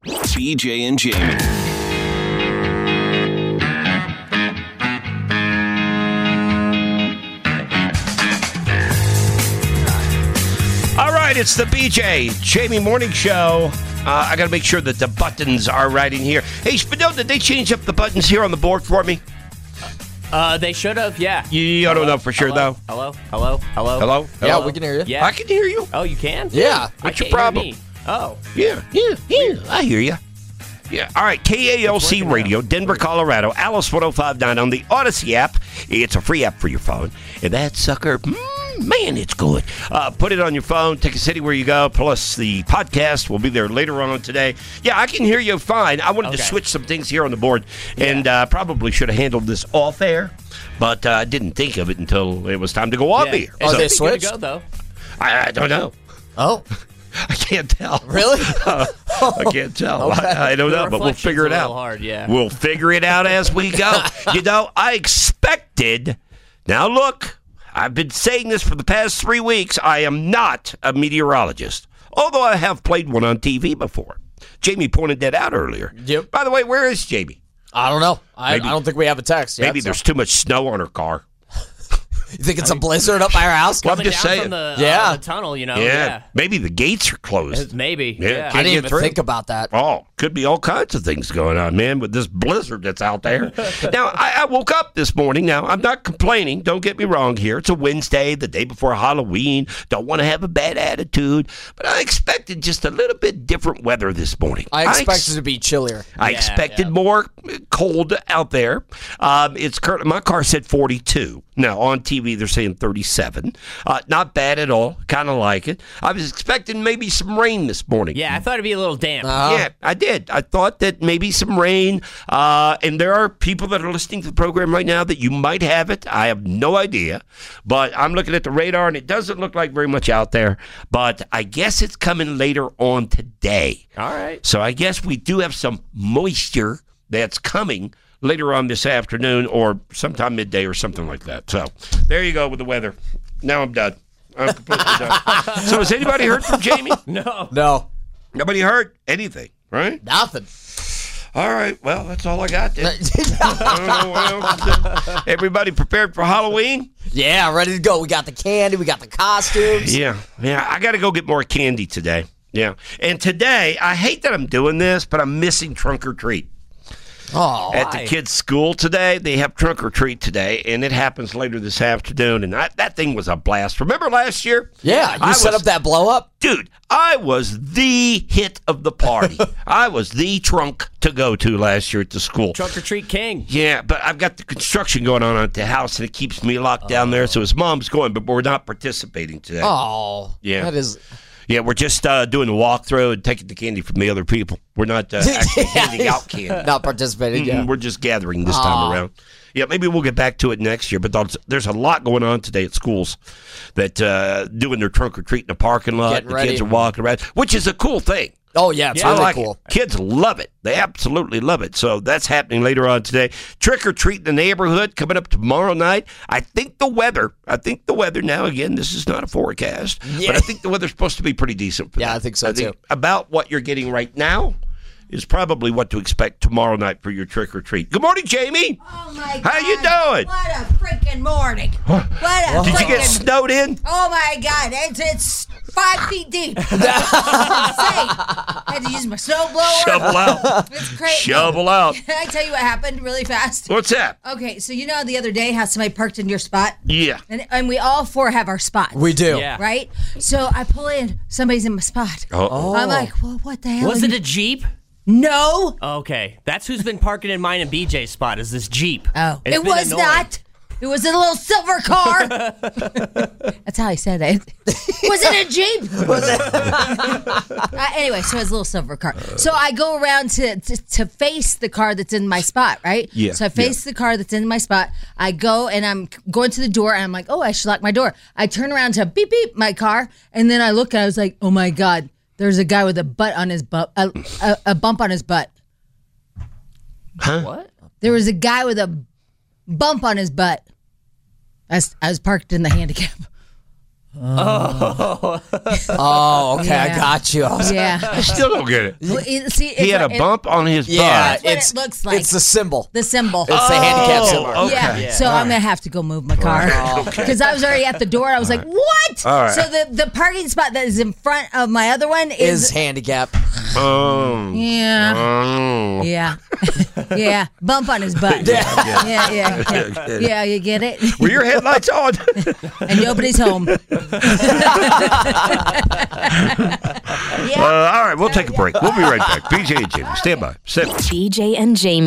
BJ and Jamie. All right, it's the BJ Jamie Morning Show. I got to make sure that the buttons are right in here. Hey, Spadil, did they change up the buttons here on the board for me? They should have, yeah. You don't know for sure, though. Hello. Yeah, we can hear you. Yeah. I can hear you. Oh, you can? Yeah. What's your I can't hear problem? me. Oh. Yeah. I hear you. Yeah. All right, KALC Radio, Denver, Colorado, Alice 105.9 on the Odyssey app. It's a free app for your phone. And that sucker, man, it's good. Put it on your phone. Take a city where you go. Plus, the podcast will be there later on today. Yeah, I can hear you fine. I wanted to switch some things here on the board, and probably should have handled this off air, but I didn't think of it until it was time to go on the air. Oh, they It's good to switched? go, though. I don't know. Oh, I can't tell. really? I can't tell. Okay. I don't know, but we'll figure it out. Hard, yeah. We'll figure it out as we go. You know, I expected. Now, look, I've been saying this for the past 3 weeks. I am not a meteorologist, although I have played one on TV before. Jamie pointed that out earlier. Yep. By the way, where is Jamie? I don't know. I don't think we have a text yet. Maybe there's too much snow on her car. You think it's a blizzard up by our house? Well, I'm Coming just down saying. from the, Yeah. the tunnel, you know. Yeah. Maybe the gates are closed. Maybe. Yeah. Yeah. I Can't didn't get even through. think about that. Oh, could be all kinds of things going on, man, with this blizzard that's out there. Now, I woke up this morning. Now, I'm not complaining. Don't get me wrong here. It's a Wednesday, the day before Halloween. Don't want to have a bad attitude. But I expected just a little bit different weather this morning. I expected it to be chillier. I Yeah, expected yeah. more cold out there. It's currently, my car said 42. Now, on TV, they're saying 37. Not bad at all. Kind of like it. I was expecting maybe some rain this morning. Yeah, I thought it'd be a little damp. Yeah, I did. I thought that maybe some rain, and there are people that are listening to the program right now that you might have it. I have no idea, but I'm looking at the radar, and it doesn't look like very much out there, but I guess it's coming later on today. All right. So I guess we do have some moisture that's coming later on this afternoon or sometime midday or something like that. So there you go with the weather. Now I'm done. I'm completely done. So has anybody heard from Jamie? No. Nobody heard anything, right? Nothing. All right. Well, that's all I got then. I don't know what else to do. Everybody prepared for Halloween? Yeah, ready to go. We got the candy. We got the costumes. Yeah. I got to go get more candy today. Yeah. And today, I hate that I'm doing this, but I'm missing trunk or treat. Oh, At the kids' school today, they have trunk or treat today, and it happens later this afternoon. And that thing was a blast. Remember last year? yeah. You set up that blow up? Dude, I was the hit of the party. I was the trunk to go to last year at the school. Trunk or treat king. Yeah, but I've got the construction going on at the house, and it keeps me locked down there. So his mom's going, but we're not participating today. Oh. Yeah. That is. Yeah, we're just doing a walkthrough and taking the candy from the other people. We're not actually handing out candy. Not participating, yeah. We're just gathering this time around. Yeah, maybe we'll get back to it next year. But there's a lot going on today at schools that doing their trunk or treat in the parking lot. Getting The ready. kids are walking around, which is a cool thing. Oh, yeah. It's Yeah, really I like cool. it. Kids love it. They absolutely love it. So that's happening later on today. Trick or treat in the neighborhood coming up tomorrow night. I think the weather now, again, this is not a forecast, but I think the weather's supposed to be pretty decent for that. Yeah, I think so, too. About what you're getting right now is probably what to expect tomorrow night for your trick or treat. Good morning, Jamie. Oh my God. How you doing? What a freaking morning. What a Did you get freaking- snowed in? Oh my God. It's 5 feet deep. It's insane. I had to use my snow blower. Shovel out. It's crazy. Shovel out. Can I tell you what happened really fast? What's that? Okay, so you know the other day how somebody parked in your spot? Yeah. And we all four have our spots. We do. Yeah. Right? So I pull in, somebody's in my spot. Uh-oh. I'm like, well, what the hell? Was it a Jeep? No. Okay. That's who's been parking in mine and BJ's spot is this Jeep. Oh, It's it been was annoying. not. It was a little silver car. That's how I said it. Was it a Jeep? Anyway, so it's a little silver car. So I go around to face the car that's in my spot, right? Yeah, So I face the car that's in my spot. I go and I'm going to the door and I'm like, oh, I should lock my door. I turn around to beep beep my car and then I look and I was like, oh my God, there's a guy with a butt on his butt, a bump on his butt. What? There was a guy with a bump on his butt. I was parked in the handicap. Oh, okay, I Yeah. got you. Yeah. I still don't get it. Well, See, He had a bump on his Yeah, butt. That's what it looks like. It's the symbol. the symbol. It's the handicap symbol. okay. Yeah. So I'm gonna have to go move my car because I was already at the door. I was like, "What?" All right. So the parking spot that is in front of my other one Is handicap. yeah, yeah, yeah. Bump on his butt. Yeah. You get it. Were your headlights on? And nobody's home. All right, we'll take a break. We'll be right back. BJ and Jamie, stand by. BJ and Jamie.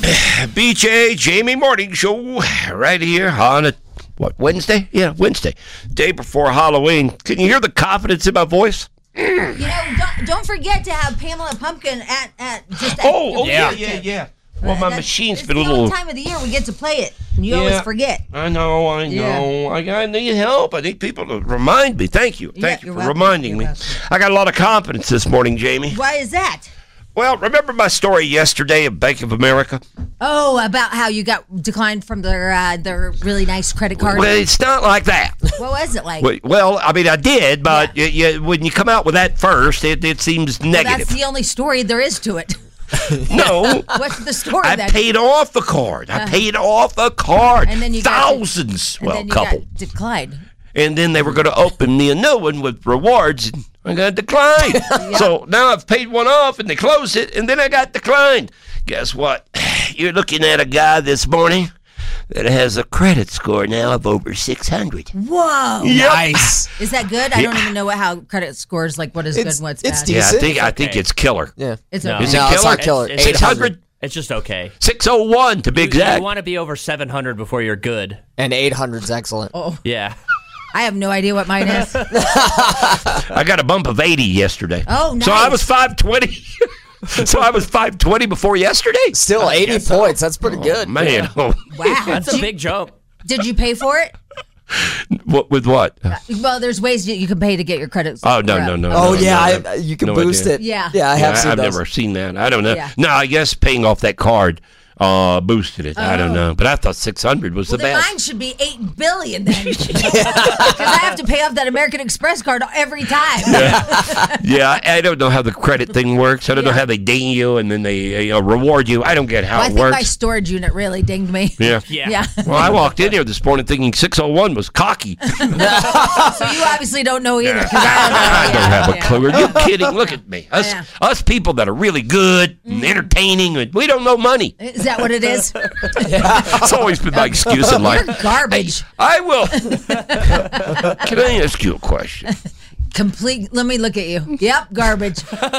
BJ, Jamie Morning Show, right here on Wednesday? Yeah, Wednesday. Day before Halloween. Can you hear the confidence in my voice? Don't forget to have Pamela Pumpkin at just. Yeah. Well, my machine's been a It's the little. only time of the year we get to play it. And you always forget. I know. I need help. I need people to remind me. Thank you. Thank you you're for welcome. reminding You're me. welcome. I got a lot of confidence this morning, Jamie. Why is that? Well, remember my story yesterday of Bank of America? Oh, about how you got declined from their really nice credit card. Well, it's not like that. What was it like? Well, I mean, I did, but when you come out with that first, it seems negative. That's the only story there is to it. No. What's the story I then? paid off the card. I paid off a card. And then you thousands. and Well, then you couple. got declined. And then they were going to open me a new one with rewards, and I got declined. So now I've paid one off, and they closed it, and then I got declined. Guess what? You're looking at a guy this morning that has a credit score now of over 600. Whoa. Yep. Nice. Is that good? I don't even know how credit scores, like what is good and what's it's bad. decent. Yeah, I think it's killer. Yeah. It's No. okay. Is it No, it's killer? not killer. It's 600? It's just okay. 601 to be You exact. want to be over 700 before you're good. And 800's excellent. Yeah. I have no idea what mine is. I got a bump of 80 yesterday. Oh, So I nice. was 520. So I was 520 before yesterday. Still 80 points. That's pretty good. Man, Wow. That's a big jump. Did you pay for it? what with what? Well, there's ways you can pay to get your credit Oh score no. up. Oh, no, yeah. no, You can no boost idea. it. Yeah. Yeah, I have Yeah, seen I've those. never seen that. I don't know. Yeah. No, I guess paying off that card boosted it. I don't know, but I thought 600 was Well, the then best. mine should be $8 billion then, because I have to pay off that American Express card every time. Yeah, I don't know how the credit thing works. I don't know how they ding you and then they reward you. I don't get how Well, I it think my works. storage unit really dinged me. Yeah. Yeah. Well, I walked in here this morning thinking 601 was cocky. So you obviously don't know either. 'Cause I don't have a yeah. clue. Are you kidding? Look at me. Us people that are really good and entertaining, and we don't know money. Is that what it is? It's always been my excuse in life. You're garbage. I will. Can I ask you a question? Complete. Let me look at you. Yep, garbage.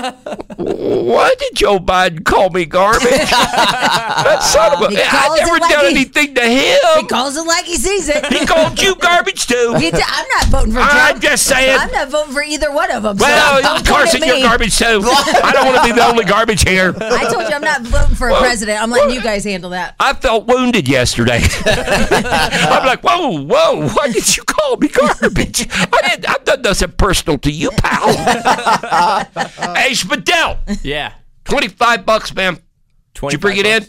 Why did Joe Biden call me garbage? That son of a... He I calls it never like done he- anything to He him. calls it like he sees it. He called you garbage too. I'm not voting for I'm Trump. just saying. I'm not voting for either one of them. Well, so don't Carson, point at you're me. garbage too. I don't want to be the only garbage here. I told you I'm not voting for a president. I'm letting you guys handle that. I felt wounded yesterday. I'm like, whoa, why did you call me garbage? I've done nothing personal to you, pal. Hey, Spadell, Yeah. $25, man. Did you bring it in? $25.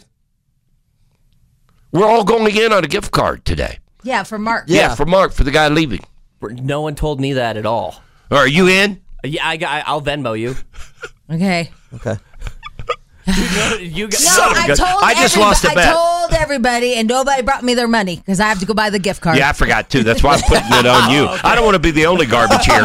We're all going in on a gift card today. Yeah, for Mark. Yeah, for Mark, for the guy leaving. No one told me that at all. Are you in? Yeah, I'll Venmo you. Okay. Okay. You got, No, Son of a I gun. told I just lost a bet. I told everybody, and nobody brought me their money because I have to go buy the gift card. Yeah, I forgot too. That's why I'm putting it on you. I don't want to be the only garbage here.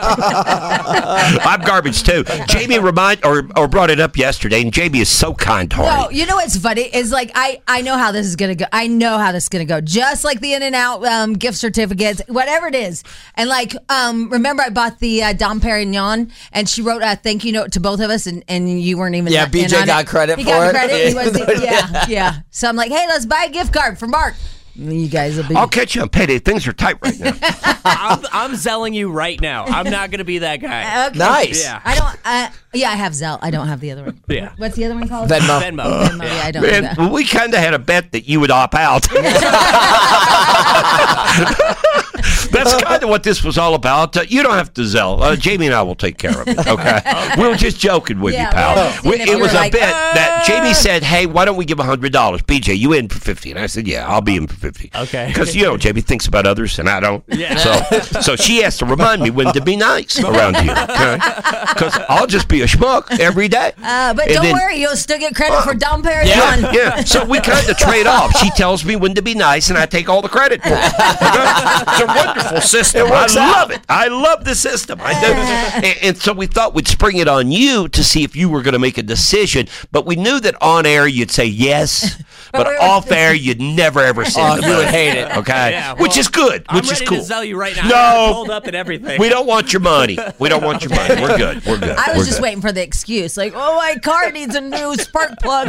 I'm garbage too. Jamie brought it up yesterday, and Jamie is so kind-hearted. No, you know what's funny is like I know how this is gonna go. I know how this is gonna go. Just like the In-N-Out gift certificates, whatever it is. And like remember I bought the Dom Perignon, and she wrote a thank you note to both of us, and you weren't even Yeah, in BJ on got it. credit He for got it. credit. He was yeah. So I'm like, hey, let's buy a gift card for Mark. You guys will be. I'll catch you on payday. Things are tight right now. I'm zelling you right now. I'm not gonna be that guy. Okay. Nice. Yeah. I don't. Yeah, I have Zelle. I don't have the other one. Yeah. What's the other one called? Venmo. Venmo. Venmo. Yeah, I don't do Man, that. we kind of had a bet that you would opt out. That's kind of what this was all about. You don't have to Zell. Jamie and I will take care of it, okay? We were just joking with you, pal. It was a bit that Jamie said, hey, why don't we give $100? BJ, you in for 50? And I said, yeah, I'll be in for 50. Okay. Because, Jamie thinks about others and I don't. Yeah. So she has to remind me when to be nice around here, okay? Because I'll just be a schmuck every day. But don't worry, you'll still get credit for Dom Perignon. Yeah. So we kind of trade off. She tells me when to be nice, and I take all the credit for it. It's a wonderful system. I love it. I love the system. I do. And so we thought we'd spring it on you to see if you were going to make a decision. But we knew that on air you'd say yes, but off air you'd never ever say no. You would hate it. Okay, Yeah, well, which is good. I'm Which is ready cool. to sell you right now. No. I pulled up and everything. We don't want your money. We don't want your money. We're good. We're good. I We're was just good. waiting for the excuse, like, oh, my car needs a new spark plug.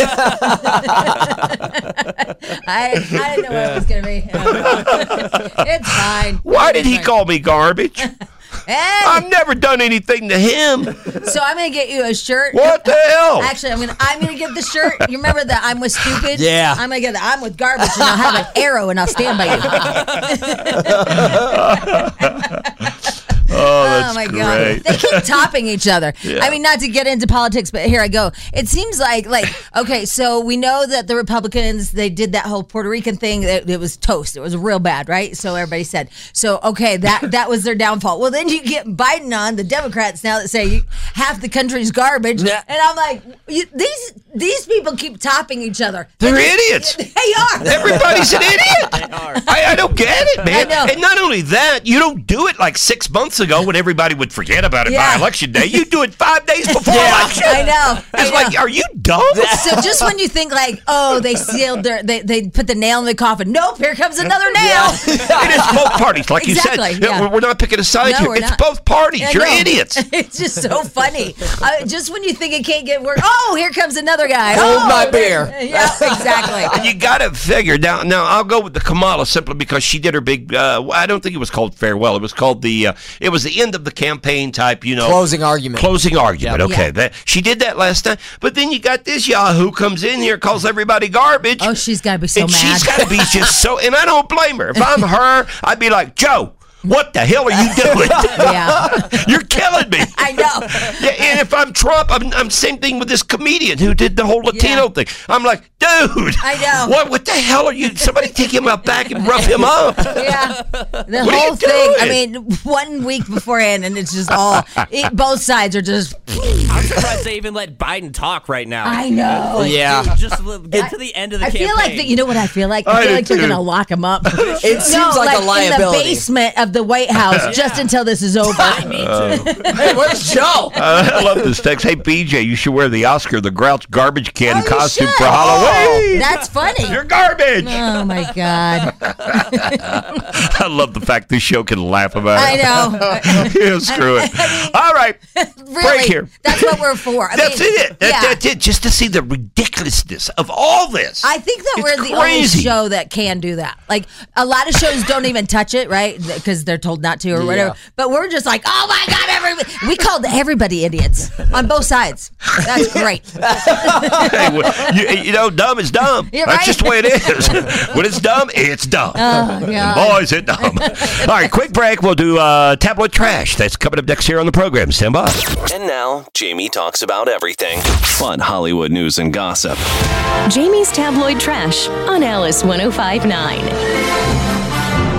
I didn't know what it was going to be. It's fine. Why did he call me garbage? Hey, I've never done anything to him. so I'm going to get you a shirt. What the hell? Actually, I'm gonna get the shirt. You remember that I'm with stupid? Yeah. I'm gonna get the I'm with garbage, and I'll have an arrow, and I'll stand by you. Oh, that's my great. God. They keep topping each other. I mean, not to get into politics, but here I go. It seems like, okay, so we know that the Republicans, they did that whole Puerto Rican thing. It was toast. It was real bad, right? So everybody said. So, okay, that was their downfall. Well, then you get Biden on, the Democrats now that say half the country's garbage. Yeah. And I'm like, these people keep topping each other. They're idiots. They are. Everybody's an idiot. I don't get it, man. I know. And not only that, you don't do it like 6 months ago when everybody would forget about it by election day. You do it 5 days before election. I know. It's like, are you dumb? So just when you think like, oh, they sealed they put the nail in the coffin. Nope, here comes another nail. It is both parties, like Exactly, you said. yeah. We're not picking a side No, here. we're It's not. both parties. I You're know. idiots. It's just so funny. Just when you think it can't get worse, oh, here comes another guy. Hold my beer. Yeah, exactly. You got to figure. Now, I'll go with the Kamala simply because she did her big, I don't think it was called farewell. It was called it was the end of the campaign type, Closing argument. Closing argument. Yep. Okay. Yeah. She did that last time. But then you got this Yahoo comes in here, calls everybody garbage. Oh, she's got to be so and mad. she's got to be just so, and I don't blame her. If I'm her, I'd be like, Joe, what the hell are you doing? Yeah. You're killing me. I know. Yeah, and if I'm Trump, I'm same thing with this comedian who did the whole Latino thing. I'm like, dude, I know. What the hell are you? Somebody take him out back and rough him up. Yeah. The What are you whole thing. I doing? mean, 1 week beforehand, and it's just all, both sides are just, I'm surprised they even let Biden talk right now. I know. Yeah. Dude, just get to the end of the I campaign. feel like that. You know what I feel like? I I feel do like they're too. gonna lock him up. It seems like a in liability. the basement of the White House, just until this is over. Me too. Hey, where's Joe? I love this text. Hey, BJ, you should wear the Oscar the Grouch garbage can Oh, you costume should. for Halloween. That's funny. You're garbage. Oh my God! I love the fact this show can laugh about I it. know. Yeah, screw it. All right. Really, Break here. that's what we're for. I That's mean, it. That's it. Just to see the ridiculousness of all this. I think that It's we're the only crazy. show that can do that. Like a lot of shows don't even touch it, right? Because they're told not to or whatever. But we're just like, oh my God, everybody. We called everybody idiots on both sides. That's great. Hey, well, dumb is dumb. You're That's right. just the way it is. When it's dumb, it's dumb. Oh, And God. boys, it's dumb. All right, quick break. We'll do tabloid trash. That's coming up next here on the program. Stand by. And now, Jamie talks about everything. Fun Hollywood news and gossip. Jamie's Tabloid Trash on Alice 105.9.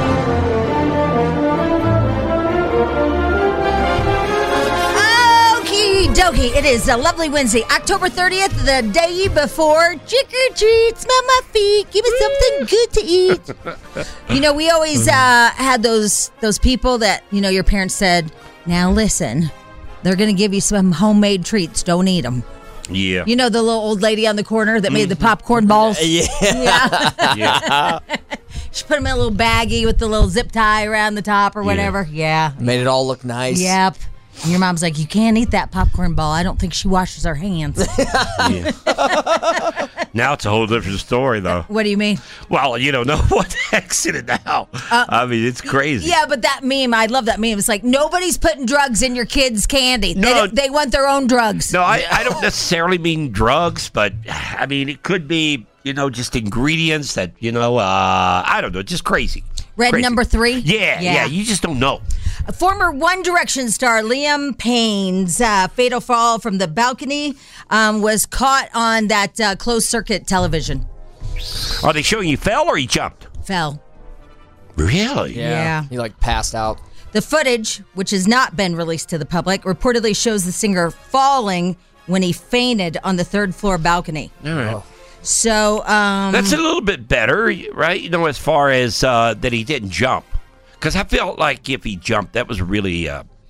Okie dokie. It is a lovely Wednesday, October 30th, the day before trick or treat. Smell my feet. Give me something good to eat. You know, we always had those people that, your parents said, now listen, they're going to give you some homemade treats. Don't eat them. Yeah. You know, the little old lady on the corner that made the popcorn balls? Yeah. She put them in a little baggie with the little zip tie around the top or whatever. Yeah. Made it all look nice. Yep. And your mom's like, you can't eat that popcorn ball. I don't think she washes her hands. Now it's a whole different story, though. What do you mean? Well, no what the heck's in it now. I mean, it's crazy. Yeah, but that meme, I love that meme. It's like, nobody's putting drugs in your kids' candy. No. They want their own drugs. No, I don't necessarily mean drugs, but I mean, it could be, just ingredients that, I don't know, just crazy. Red Crazy. number 3? Yeah. You just don't know. Former One Direction star Liam Payne's fatal fall from the balcony was caught on that closed-circuit television. Are they showing he fell or he jumped? Fell. Really? Yeah. He passed out. The footage, which has not been released to the public, reportedly shows the singer falling when he fainted on the third-floor balcony. All right. So, That's a little bit better, right? As far as that he didn't jump. Because I felt like if he jumped, that was really,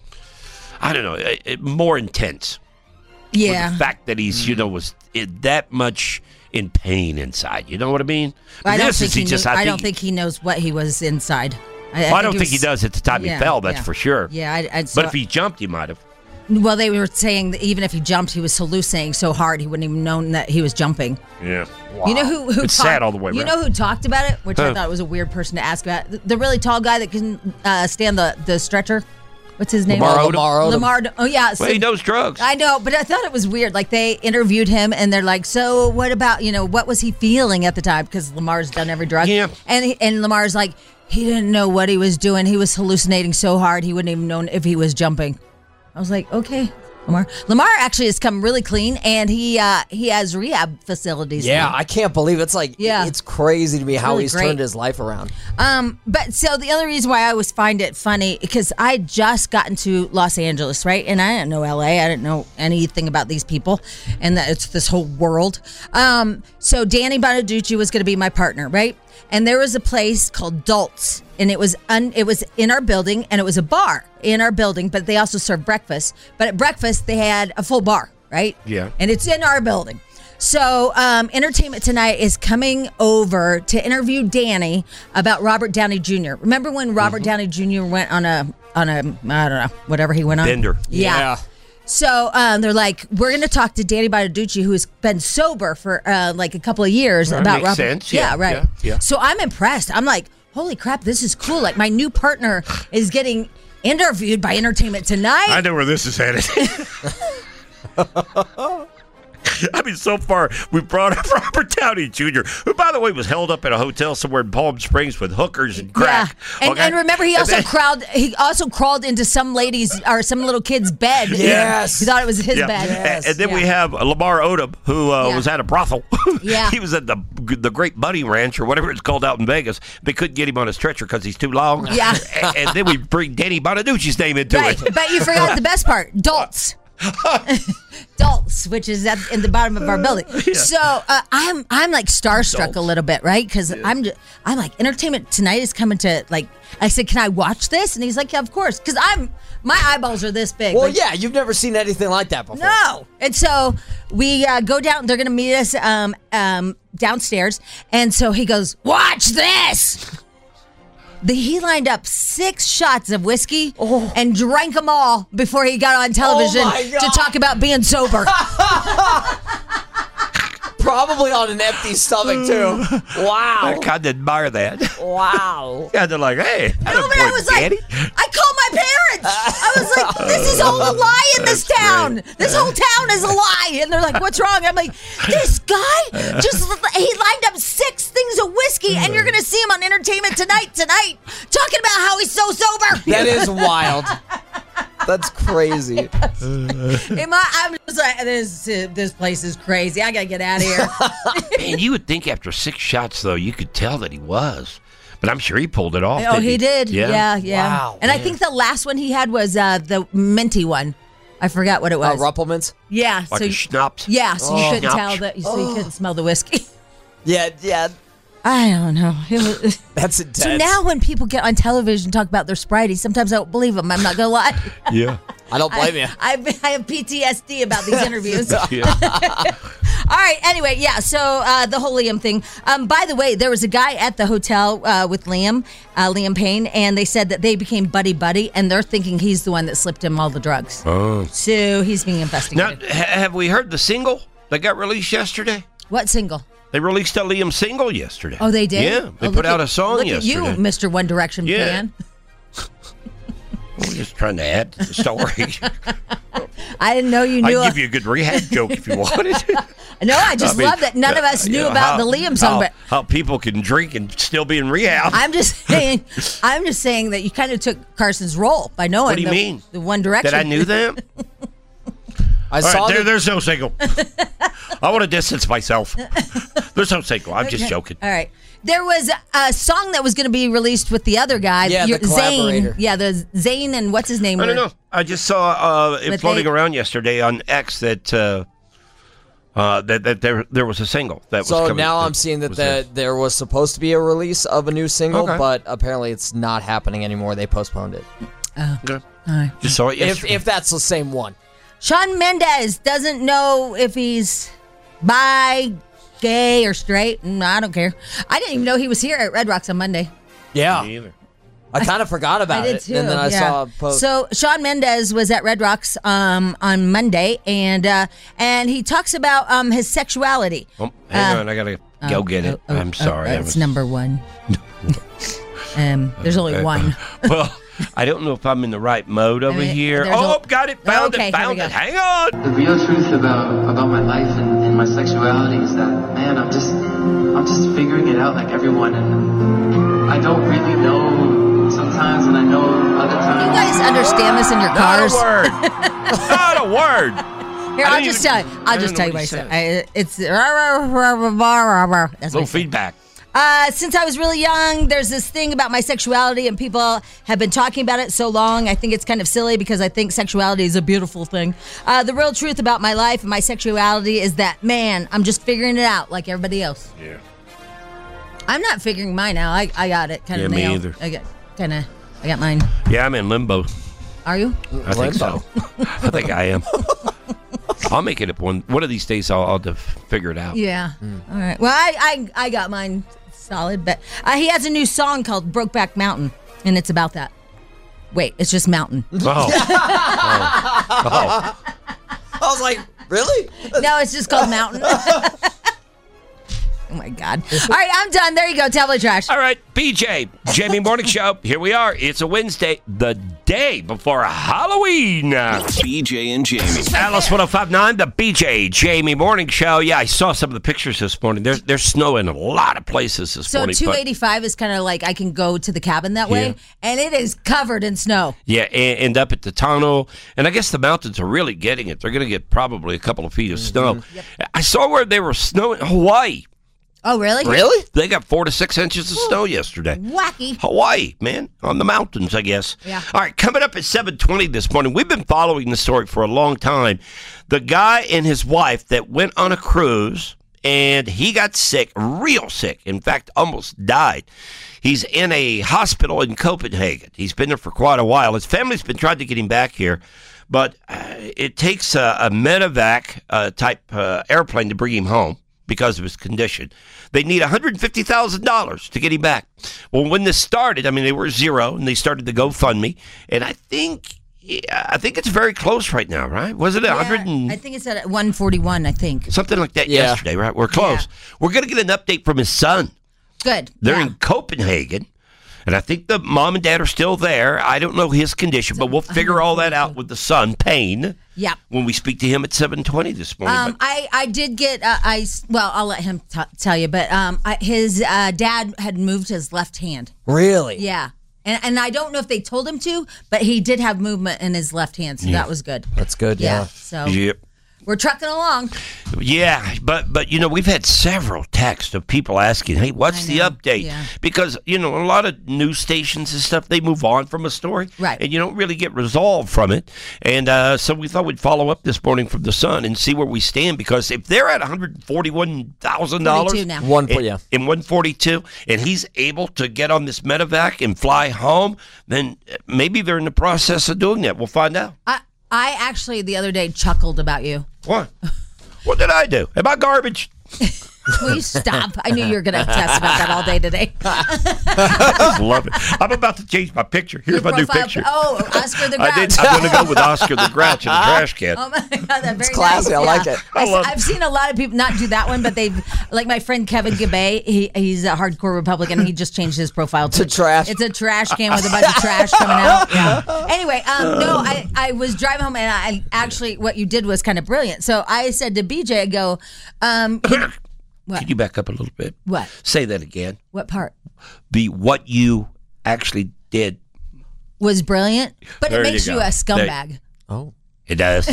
I don't know, more intense. yeah. With the fact that he's, was that much in pain inside. You know what I mean? I don't This think is he he just, knew, I I don't think, think he knows what he was inside. I don't think he does at the time he fell, that's for sure. Yeah, But if he jumped, he might have. well, they were saying that even if he jumped, he was hallucinating so hard he wouldn't even known that he was jumping. Yeah. You know who It's sad all the way You around. know who talked about it, which I Who? thought was a weird person to ask about. The really tall guy that can stand the stretcher. What's his name? Lamar Odom? Lamar Odom. Lamar. Oh yeah. Well, he knows drugs. I know, but I thought it was weird. Like they interviewed him, and they're like, "So what about what was he feeling at the time?" Because Lamar's done every drug. Yeah. And Lamar's like, he didn't know what he was doing. He was hallucinating so hard he wouldn't even know if he was jumping. I was like, okay, Lamar. Lamar actually has come really clean, and he has rehab facilities. Yeah, I can't believe it's Yeah. it's crazy to me how really he's great. turned his life around. But so the other reason why I always find it funny, because I just gotten to Los Angeles, right? And I didn't know LA. I didn't know anything about these people and that it's this whole world. So Danny Bonaducci was going to be my partner, right? And there was a place called Dult's, and it was in our building, and it was a bar in our building, but they also served breakfast. But at breakfast, they had a full bar, right? Yeah. And it's in our building. So, Entertainment Tonight is coming over to interview Danny about Robert Downey Jr. Remember when Robert Downey Jr. went on a I don't know, whatever he went on? Bender. Yeah. So they're like, we're going to talk to Danny Bonaducci, who's been sober for like a couple of years about makes Robert. sense. Yeah, right. yeah. So I'm impressed. I'm like, holy crap, this is cool. Like my new partner is getting interviewed by Entertainment Tonight. I know where this is headed. I mean, so far, we brought up Robert Downey Jr., who, by the way, was held up at a hotel somewhere in Palm Springs with hookers and crack. Yeah, and remember, he also then- crawled into some lady's or some little kid's bed. Yes. He thought it was his Yeah. bed. Yes. And then we have Lamar Odom, who was at a brothel. Yeah. He was at the Great Bunny Ranch or whatever it's called out in Vegas. They couldn't get him on a stretcher because he's too long. Yeah. And then we bring Danny Bonaducci's name into Right, it. but you forgot the best part, Dult's. Dult's, which is in the bottom of our building. So I'm like starstruck a little bit, right? Because I'm like, Entertainment Tonight is coming to like. I said, can I watch this? And he's like, yeah, of course, because my eyeballs are this big. Well, like, yeah, you've never seen anything like that before. no. And so we go down. They're going to meet us downstairs. And so he goes, watch this. He lined up 6 shots of whiskey and drank them all before he got on television Oh my God. to talk about being sober. Probably on an empty stomach, too. I Wow. kind of admire that. Wow. Kind of like, hey, No, but I was like, I called my parents. I was like, this is all a lie in this That's town. great. This whole town is a lie. And they're like, what's wrong? I'm like, this guy he lined up 6 things of whiskey, and you're going to see him on Entertainment Tonight, talking about how he's so sober. That is wild. That's crazy. I'm just like, this place is crazy. I got to get out of here. Man, you would think after 6 shots, though, you could tell that he was. But I'm sure he pulled it off. Oh, didn't he did. Yeah. Wow, and I think the last one he had was the minty one. I forgot what it was. Ruppelmans? Yeah. Like so a schnapps. Yeah, so you couldn't Schnapps. tell that. So you couldn't smell the whiskey. Yeah. I don't know. It was, That's intense. so now when people get on television and talk about their Sprighties, sometimes I don't believe them. I'm not gonna lie. Yeah. I don't blame you. I have PTSD about these interviews. Yeah. All right. Anyway, yeah. So the whole Liam thing. By the way, there was a guy at the hotel with Liam Payne, and they said that they became buddy, and they're thinking he's the one that slipped him all the drugs. Oh. So he's being Now, investigated. have we heard the single that got released yesterday? What single? They released a Liam single yesterday. Oh, they did? Yeah, they Oh, put look out at- a song look yesterday. at you, Mr. One Direction Yeah. fan. We're just trying to add to the story. I didn't know you knew. I'd give you a good rehab joke if you wanted. No, I just love that none of us knew about the Liam song. But how people can drink and still be in rehab. I'm just saying that you kind of took Carson's role by knowing. What do you mean? The One Direction. That I knew them? I saw there's no single. I want to distance myself. There's no single. I'm just joking. All right. There was a song that was going to be released with the other guy. Yeah, the collaborator. Zayn. Yeah, the Zayn and what's his name? I don't know. I just saw it floating around yesterday on X that there was a single that was coming. So now I'm seeing that there was supposed to be a release of a new single, but apparently it's not happening anymore. They postponed it. Okay. Just saw it yesterday. If that's the same one. Shawn Mendes doesn't know if he's bi, gay, or straight. I don't care. I didn't even know he was here at Red Rocks on Monday. Yeah. Me either. I kind of forgot about I did it. too. And then I saw a post. So Shawn Mendes was at Red Rocks on Monday, and he talks about his sexuality. Oh, hang on. I got to go get it. I'm sorry. It's number one. There's only one. Well, I don't know if I'm in the right mode over here. Got it. Found it. Hang on. The real truth about my life and my sexuality is that, man, I'm just figuring it out like everyone, and I don't really know sometimes, and I know other times. You guys understand this in your cars? Not a word. Not a word. Here, I'll just tell you. I'll just tell you what I said. It's that's little feedback. Since I was really young, there's this thing about my sexuality, and people have been talking about it so long. I think it's kind of silly because I think sexuality is a beautiful thing. The real truth about my life and my sexuality is that, man, I'm just figuring it out like everybody else. Yeah. I'm not figuring mine out. I got it kind of nailed. Me either. I got mine. Yeah, I'm in limbo. Are you? I think so. I think I am. I'll make it up one of these days. I'll figure it out. Yeah. All right. Well, I got mine solid, but he has a new song called Brokeback Mountain, and it's about that. Wait, it's just mountain. Oh. I was like, really? No, it's just called Mountain. Oh my God. All right, I'm done. There you go. Tablet trash. All right, BJ, Jamie Morning Show. Here we are. It's a Wednesday, the day before Halloween. BJ and Jamie. Alice 105.9, the BJ Jamie Morning Show. Yeah, I saw some of the pictures this morning. There's snow in a lot of places this morning. So 285 is kind of like I can go to the cabin that way, and it is covered in snow. Yeah, and up at the tunnel. And I guess the mountains are really getting it. They're going to get probably a couple of feet of snow. Yep. I saw where they were snowing in Hawaii. Oh, really? Really? They got 4 to 6 inches of snow yesterday. Wacky. Hawaii, man. On the mountains, I guess. Yeah. All right, coming up at 7:20 this morning, we've been following the story for a long time. The guy and his wife that went on a cruise, and he got sick, real sick. In fact, almost died. He's in a hospital in Copenhagen. He's been there for quite a while. His family's been trying to get him back here, but it takes a medevac type airplane to bring him home because of his condition. They need $150,000 to get him back. Well, when this started, I mean, they were zero, and they started the GoFundMe, and I think it's very close right now, right? Was it 100? I think it's at 141, I think. Something like that yesterday, right? We're close. Yeah. We're going to get an update from his son. Good. They're in Copenhagen, and I think the mom and dad are still there. I don't know his condition, but we'll figure all that out with the son, Payne. Yeah. When we speak to him at 7:20 this morning. I did get I'll let him tell you, but his dad had moved his left hand. Really? Yeah. And I don't know if they told him to, but he did have movement in his left hand, so that was good. That's good. Yeah. So yep. We're trucking along. Yeah, but you know, we've had several texts of people asking, hey, what's the update? Yeah. Because, you know, a lot of news stations and stuff, they move on from a story. Right. And you don't really get resolved from it. And so we thought we'd follow up this morning from the Sun and see where we stand. Because if they're at $141,000 now. in 142, and he's able to get on this medevac and fly home, then maybe they're in the process of doing that. We'll find out. I actually the other day chuckled about you. What? What did I do? Am I garbage? Will you stop? I knew you were going to test about that all day today. I love it. I'm about to change my picture. Here's my new picture. Oh, Oscar the Grouch. I'm going to go with Oscar the Grouch in the trash can. Oh my God, that's very classy. nice. I like it. I've seen a lot of people not do that one, but they've, like my friend Kevin Gabay, he's a hardcore Republican. He just changed his profile to trash. It's a trash can with a bunch of trash coming out. Yeah. Anyway, no, I was driving home and I actually, what you did was kind of brilliant. So I said to BJ, I go, what? Could you back up a little bit? What? Say that again. What part? What you actually did. Was brilliant, but There it makes you you go. a scumbag. Oh. It does.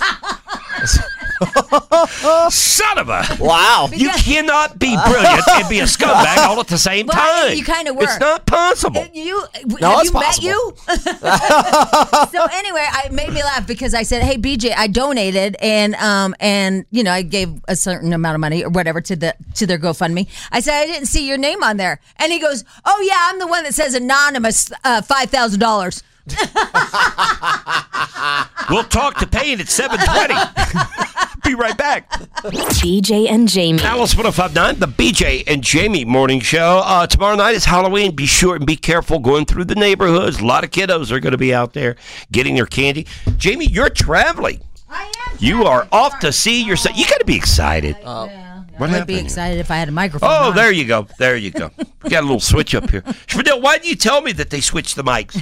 Son of a... Wow. You cannot be brilliant and be a scumbag all at the same Well, time. you kind of were. It's not possible. Have it's you met possible. you? So anyway, it made me laugh because I said, "Hey BJ, I donated and I gave a certain amount of money or whatever to their GoFundMe." I said, "I didn't see your name on there," and he goes, "Oh yeah, I'm the one that says anonymous $5,000." We'll talk to Payne at 7:20. Be right back. BJ and Jamie. Alice 105.9, the BJ and Jamie morning show. Tomorrow night is Halloween. Be sure and be careful going through the neighborhoods. A lot of kiddos are going to be out there getting their candy. Jamie, you're traveling. I am. You are off to see your son. You got to be excited. What What I'd happened be here? excited if I had a microphone. Oh, on. there you go. There you go. We got a little switch up here. Spadil, why didn't you tell me that they switched the mics?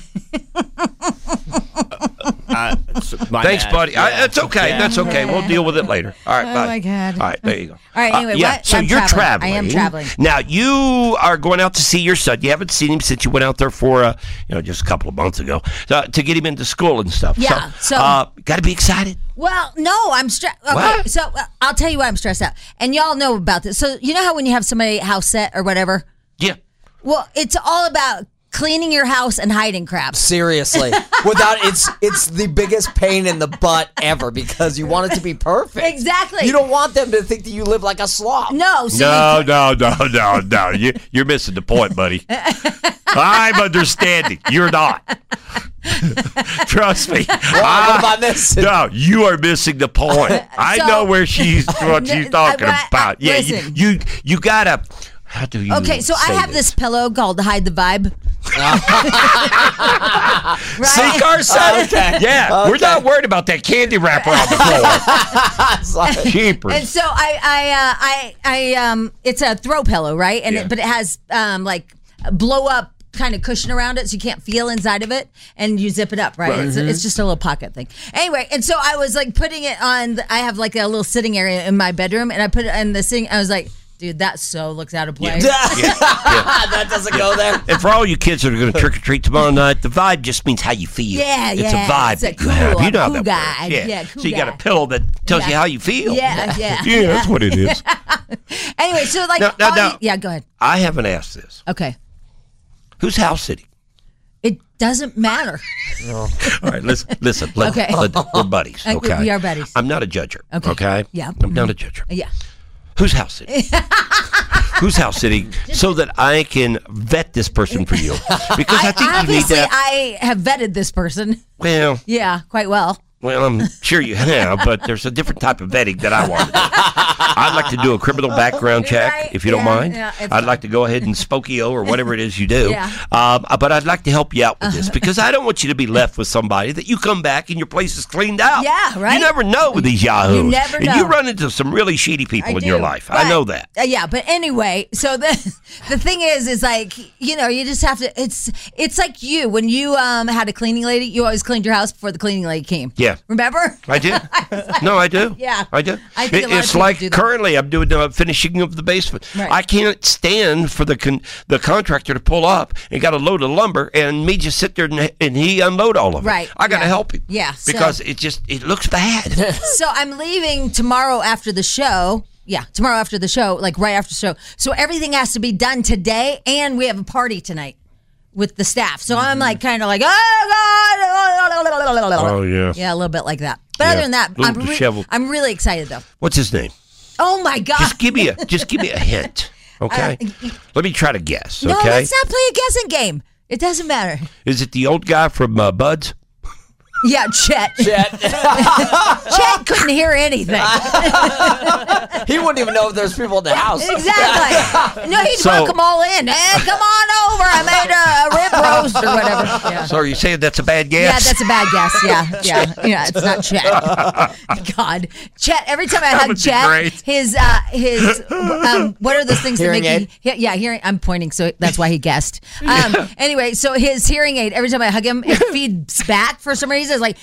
Thanks, buddy. That's okay. That's okay. We'll deal with it later. All right, bye. Oh my God. All right, there you go. All right, anyway, yeah. what? So I'm you're traveling. traveling. I am traveling. Now you are going out to see your son. You haven't seen him since you went out there for just a couple of months ago to get him into school and stuff. Yeah, so- got to be excited. Well, no, I'm stressed. Okay, What? so I'll tell you why I'm stressed out. And y'all know about this. So you know how when you have somebody house set or whatever? Yeah. Well, it's all about cleaning your house and hiding crap. Seriously. It's the biggest pain in the butt ever because you want it to be perfect. Exactly. You don't want them to think that you live like a slob. No. So No. You're missing the point, buddy. I'm understanding. You're not. Trust me. What about this? No, you are missing the point. I know what she's talking about. Yeah, listen. you gotta. How do you? Okay, so I have this pillow called Hide the Vibe. Right? Sink our son. Okay. Yeah, we're not worried about that candy wrapper on the floor. Cheapers. And so I it's a throw pillow, right? And Yeah. but it has like blow up kind of cushion around it so you can't feel inside of it, and you zip it up, right? It's just a little pocket thing. Anyway, and so I was like putting it on. I have like a little sitting area in my bedroom, and I put it in the sitting. I was like, dude, that so looks out of place. That doesn't go there. And for all you kids that are going to trick or treat tomorrow night, the vibe just means how you feel. Yeah, it's yeah. a vibe It's a that you have. cool- You know how cool that guy. works. Yeah, cool so you got a guy. pillow that tells you Yeah. how you feel. Yeah. Yeah, that's what it is. Anyway, so like, Now. yeah, go ahead. I haven't asked this. Okay, Who's house sitting? it doesn't matter. All right, listen. Okay. We're buddies. Okay, we are buddies. I'm not a judger. Okay. Okay. Yeah. I'm not a judger. Yeah. Who's house sitting? Who's house sitting so that I can vet this person for you? Because I think you need Obviously, that. I have vetted this person. Well, Yeah, quite well. I'm sure you have, but there's a different type of vetting that I want to do. I'd like to do a criminal background check, Right, if you don't yeah, mind. yeah, it's I'd like to go ahead and Spokio or whatever it is you do. Yeah. But I'd like to help you out with this because I don't want you to be left with somebody that you come back and your place is cleaned out. Yeah, right? You never know with these yahoos. You never And know. you run into some really shady people in do, your life. but- I know that. Yeah, but anyway, so the thing is like, you just have to. It's like you when you had a cleaning lady. You always cleaned your house before the cleaning lady came. Yeah. Remember? I do. No, I do. Yeah. I do. I think a lot of It's people like do that. currently I'm doing the finishing of the basement. Right. I can't stand for the contractor to pull up and got a load of lumber and me just sit there and he unload all of it. Right. I got to Yeah. help him. Yeah, so- Because it looks bad. So I'm leaving tomorrow after the show. Yeah, tomorrow after the show, like right after the show. So everything has to be done today, and we have a party tonight with the staff. So I'm like kind of like, Oh, yeah. yeah, a little bit like that. But Yeah, other than that, a little disheveled. I'm really excited though. What's his name? Oh my god! Just give me a hint. Okay. Let me try to guess. Okay. No, let's not play a guessing game. It doesn't matter. Is it the old guy from Buds? Yeah, Chet. Chet. Chet couldn't hear anything. He wouldn't even know if there's people in the house. Exactly. No, he'd welcome them all in. Hey, come on over. I made a rib roast or whatever. Yeah. So are you saying that's a bad guess? Yeah, that's a bad guess. Yeah, it's not Chet. God, Chet. Every time I hug Chet, great. his what are those things Hearing that aid? make yeah, hearing. I'm pointing, so that's why he guessed. Anyway, so his hearing aid. Every time I hug him, it feeds back for some reason. It's like,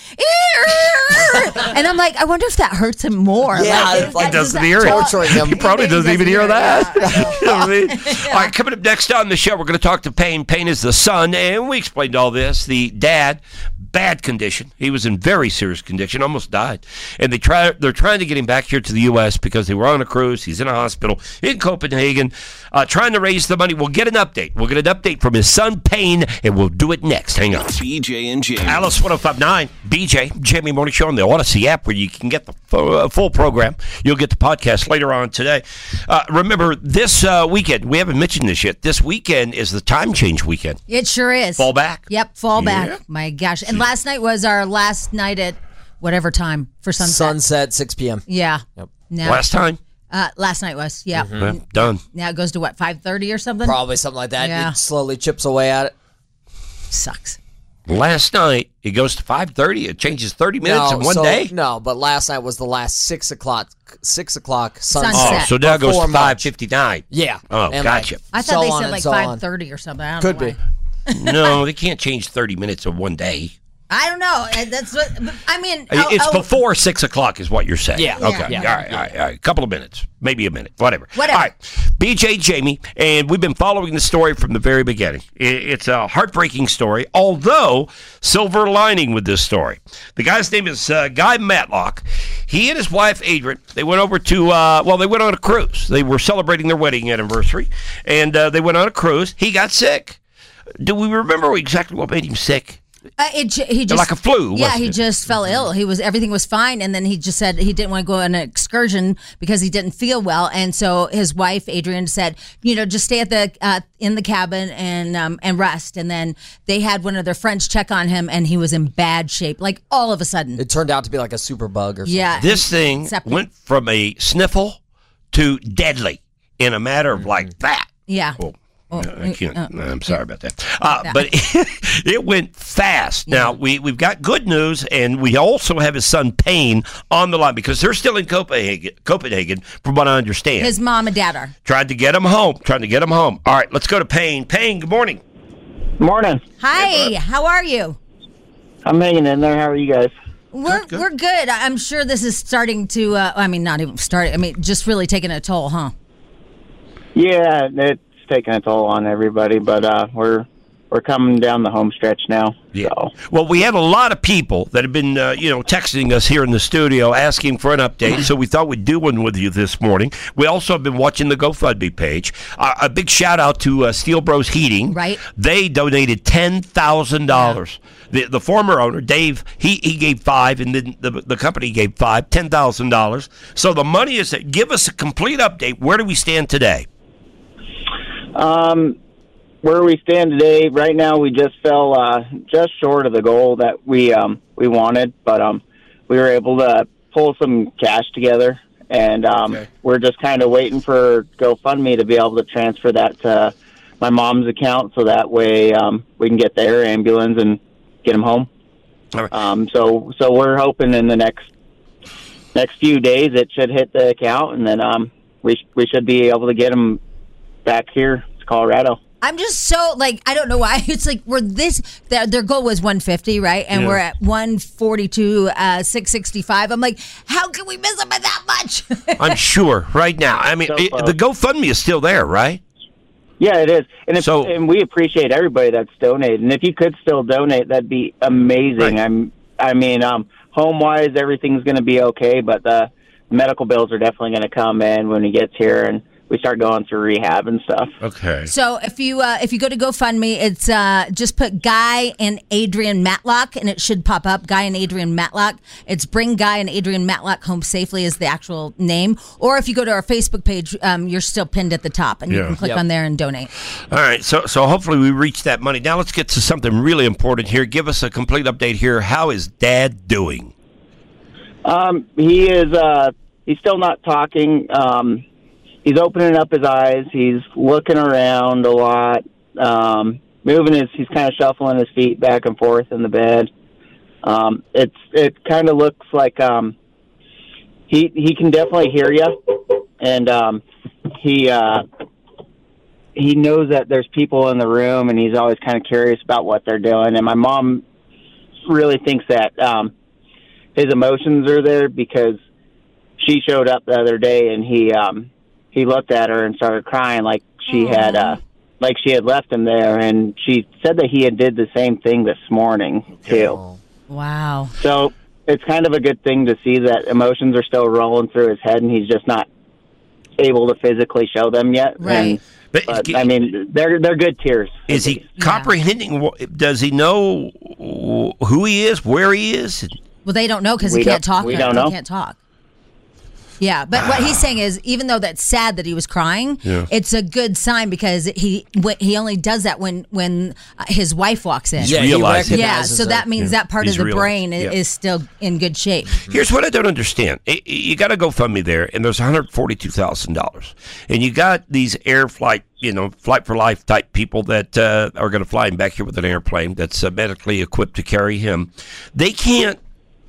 and I'm like, I wonder if that hurts him more. Yeah, He doesn't hear it. torturing him. He probably doesn't even hear that. Yeah. You know what I mean? All right, coming up next on the show, we're going to talk to Payne. Payne is the son, and we explained all this. The dad, bad condition. He was in very serious condition, almost died. And they're trying to get him back here to the U.S. because they were on a cruise. He's in a hospital in Copenhagen, trying to raise the money. We'll get an update. We'll get an update from his son, Payne, and we'll do it next. Hang on. BJ and Jamie. Alice 1059, BJ, Jamie Morning Show on the Odyssey app where you can get the full program. You'll get the podcast later on today. Remember, this weekend, we haven't mentioned this yet, this weekend is the time change weekend. It sure is. Fall back? Yep, fall Yeah. back. My gosh. And last night was our last night at whatever time for sunset. Sunset, 6 p.m. Yeah. Yep. Now, Last time? last night was, yeah. Well, done. Now it goes to what, 5:30 or something? Probably something like that. Yeah. It slowly chips away at it. Sucks. Last night, it goes to 5:30. It changes 30 minutes in one day. No, but last night was the last 6 o'clock sunset. Sunset. Oh, so now it goes to Before March. 5:59. Yeah. Oh, And, gotcha. I so thought they on said and like so on. 5:30 or something. I don't Could know be. why. No, they can't change 30 minutes in one day. I don't know. That's what I mean. It's before 6 o'clock is what you're saying. Yeah. Okay. Yeah. All right. A couple of minutes. Maybe a minute. Whatever. Whatever. All right. BJ, Jamie, and we've been following the story from the very beginning. It's a heartbreaking story, although silver lining with this story. The guy's name is Guy Matlock. He and his wife, Adrian, they went over to, they went on a cruise. They were celebrating their wedding anniversary, and they went on a cruise. He got sick. Do we remember exactly what made him sick? He just Like a flu, Yeah, wasn't he it? just fell ill. Everything was fine, and then he just said he didn't want to go on an excursion because he didn't feel well. And so his wife Adrian said, just stay at the in the cabin and rest. And then they had one of their friends check on him, and he was in bad shape. Like all of a sudden, It turned out to be like a super bug or something. yeah. This thing Except- went from a sniffle to deadly in a matter of like that. yeah. I can't. I'm sorry about that. But it went fast. Now, we've got good news, and we also have his son Payne on the line because they're still in Copenhagen, from what I understand. His mom and dad are. Trying to get him home. All right, let's go to Payne. Payne, good morning. Morning. Hi, how are you? I'm hanging in there. How are you guys? We're good. I'm sure this is starting to. Not even starting. Just really taking a toll, huh? Yeah, it's taking a toll on everybody, but we're coming down the home stretch now. Yeah. So. Well, we had a lot of people that have been, texting us here in the studio asking for an update, so we thought we'd do one with you this morning. We also have been watching the GoFundMe page. A big shout out to Steel Bros Heating. Right. They donated $10,000. The former owner, Dave, he gave $5,000, and then the company gave $10,000. So the money is that. Give us a complete update. Where do we stand today? Where we stand today, right now, we just fell just short of the goal that we wanted, but we were able to pull some cash together, and we're just kind of waiting for GoFundMe to be able to transfer that to my mom's account, so that way we can get the air ambulance and get him home. All right. So we're hoping in the next few days it should hit the account, and then we should be able to get him back here to Colorado. I'm just so I don't know why. It's like their goal was 150, right? And we're at 142, 665. I'm like, how can we miss them by that much? I'm sure right now. The GoFundMe is still there, right? Yeah, it is. And we appreciate everybody that's donated. And if you could still donate, that'd be amazing. Right. Home-wise, everything's going to be okay, but the medical bills are definitely going to come in when he gets here. And we start going through rehab and stuff. Okay. So if you go to GoFundMe, it's just put Guy and Adrian Matlock, and it should pop up. Guy and Adrian Matlock. It's Bring Guy and Adrian Matlock Home Safely is the actual name. Or if you go to our Facebook page, you're still pinned at the top, and you can click on there and donate. All right. So hopefully we reach that money. Now let's get to something really important here. Give us a complete update here. How is Dad doing? He is. He's still not talking. He's opening up his eyes. He's looking around a lot. He's kind of shuffling his feet back and forth in the bed. It kind of looks like he can definitely hear you, and he knows that there's people in the room, and he's always kind of curious about what they're doing. And my mom really thinks that his emotions are there because she showed up the other day, and he looked at her and started crying like she had left him there, and she said that he had did the same thing this morning too. Wow. So it's kind of a good thing to see that emotions are still rolling through his head, and he's just not able to physically show them yet. Right. But I mean, they're good tears. Is he comprehending? Does he know who he is, where he is? Well, they don't know because he can't talk. We don't know. He can't talk. Yeah, but what he's saying is, even though that's sad that he was crying, it's a good sign because he only does that when his wife walks in. Yeah, he recognizes yeah. So that means that part of the brain is still in good shape. Here's what I don't understand: you got to GoFundMe there, and there's $142,000, and you got these Flight for Life type people that are going to fly him back here with an airplane that's medically equipped to carry him. They can't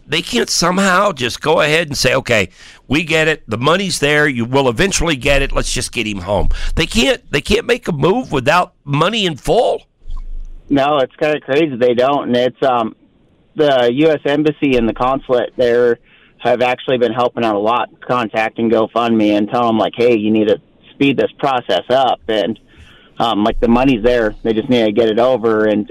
somehow just go ahead and say, okay, we get it. The money's there. You will eventually get it. Let's just get him home. They can't make a move without money in full. No, it's kind of crazy. They don't. And it's the U.S. Embassy and the consulate there have actually been helping out a lot, contacting GoFundMe and telling them, like, hey, you need to speed this process up. And the money's there. They just need to get it over. And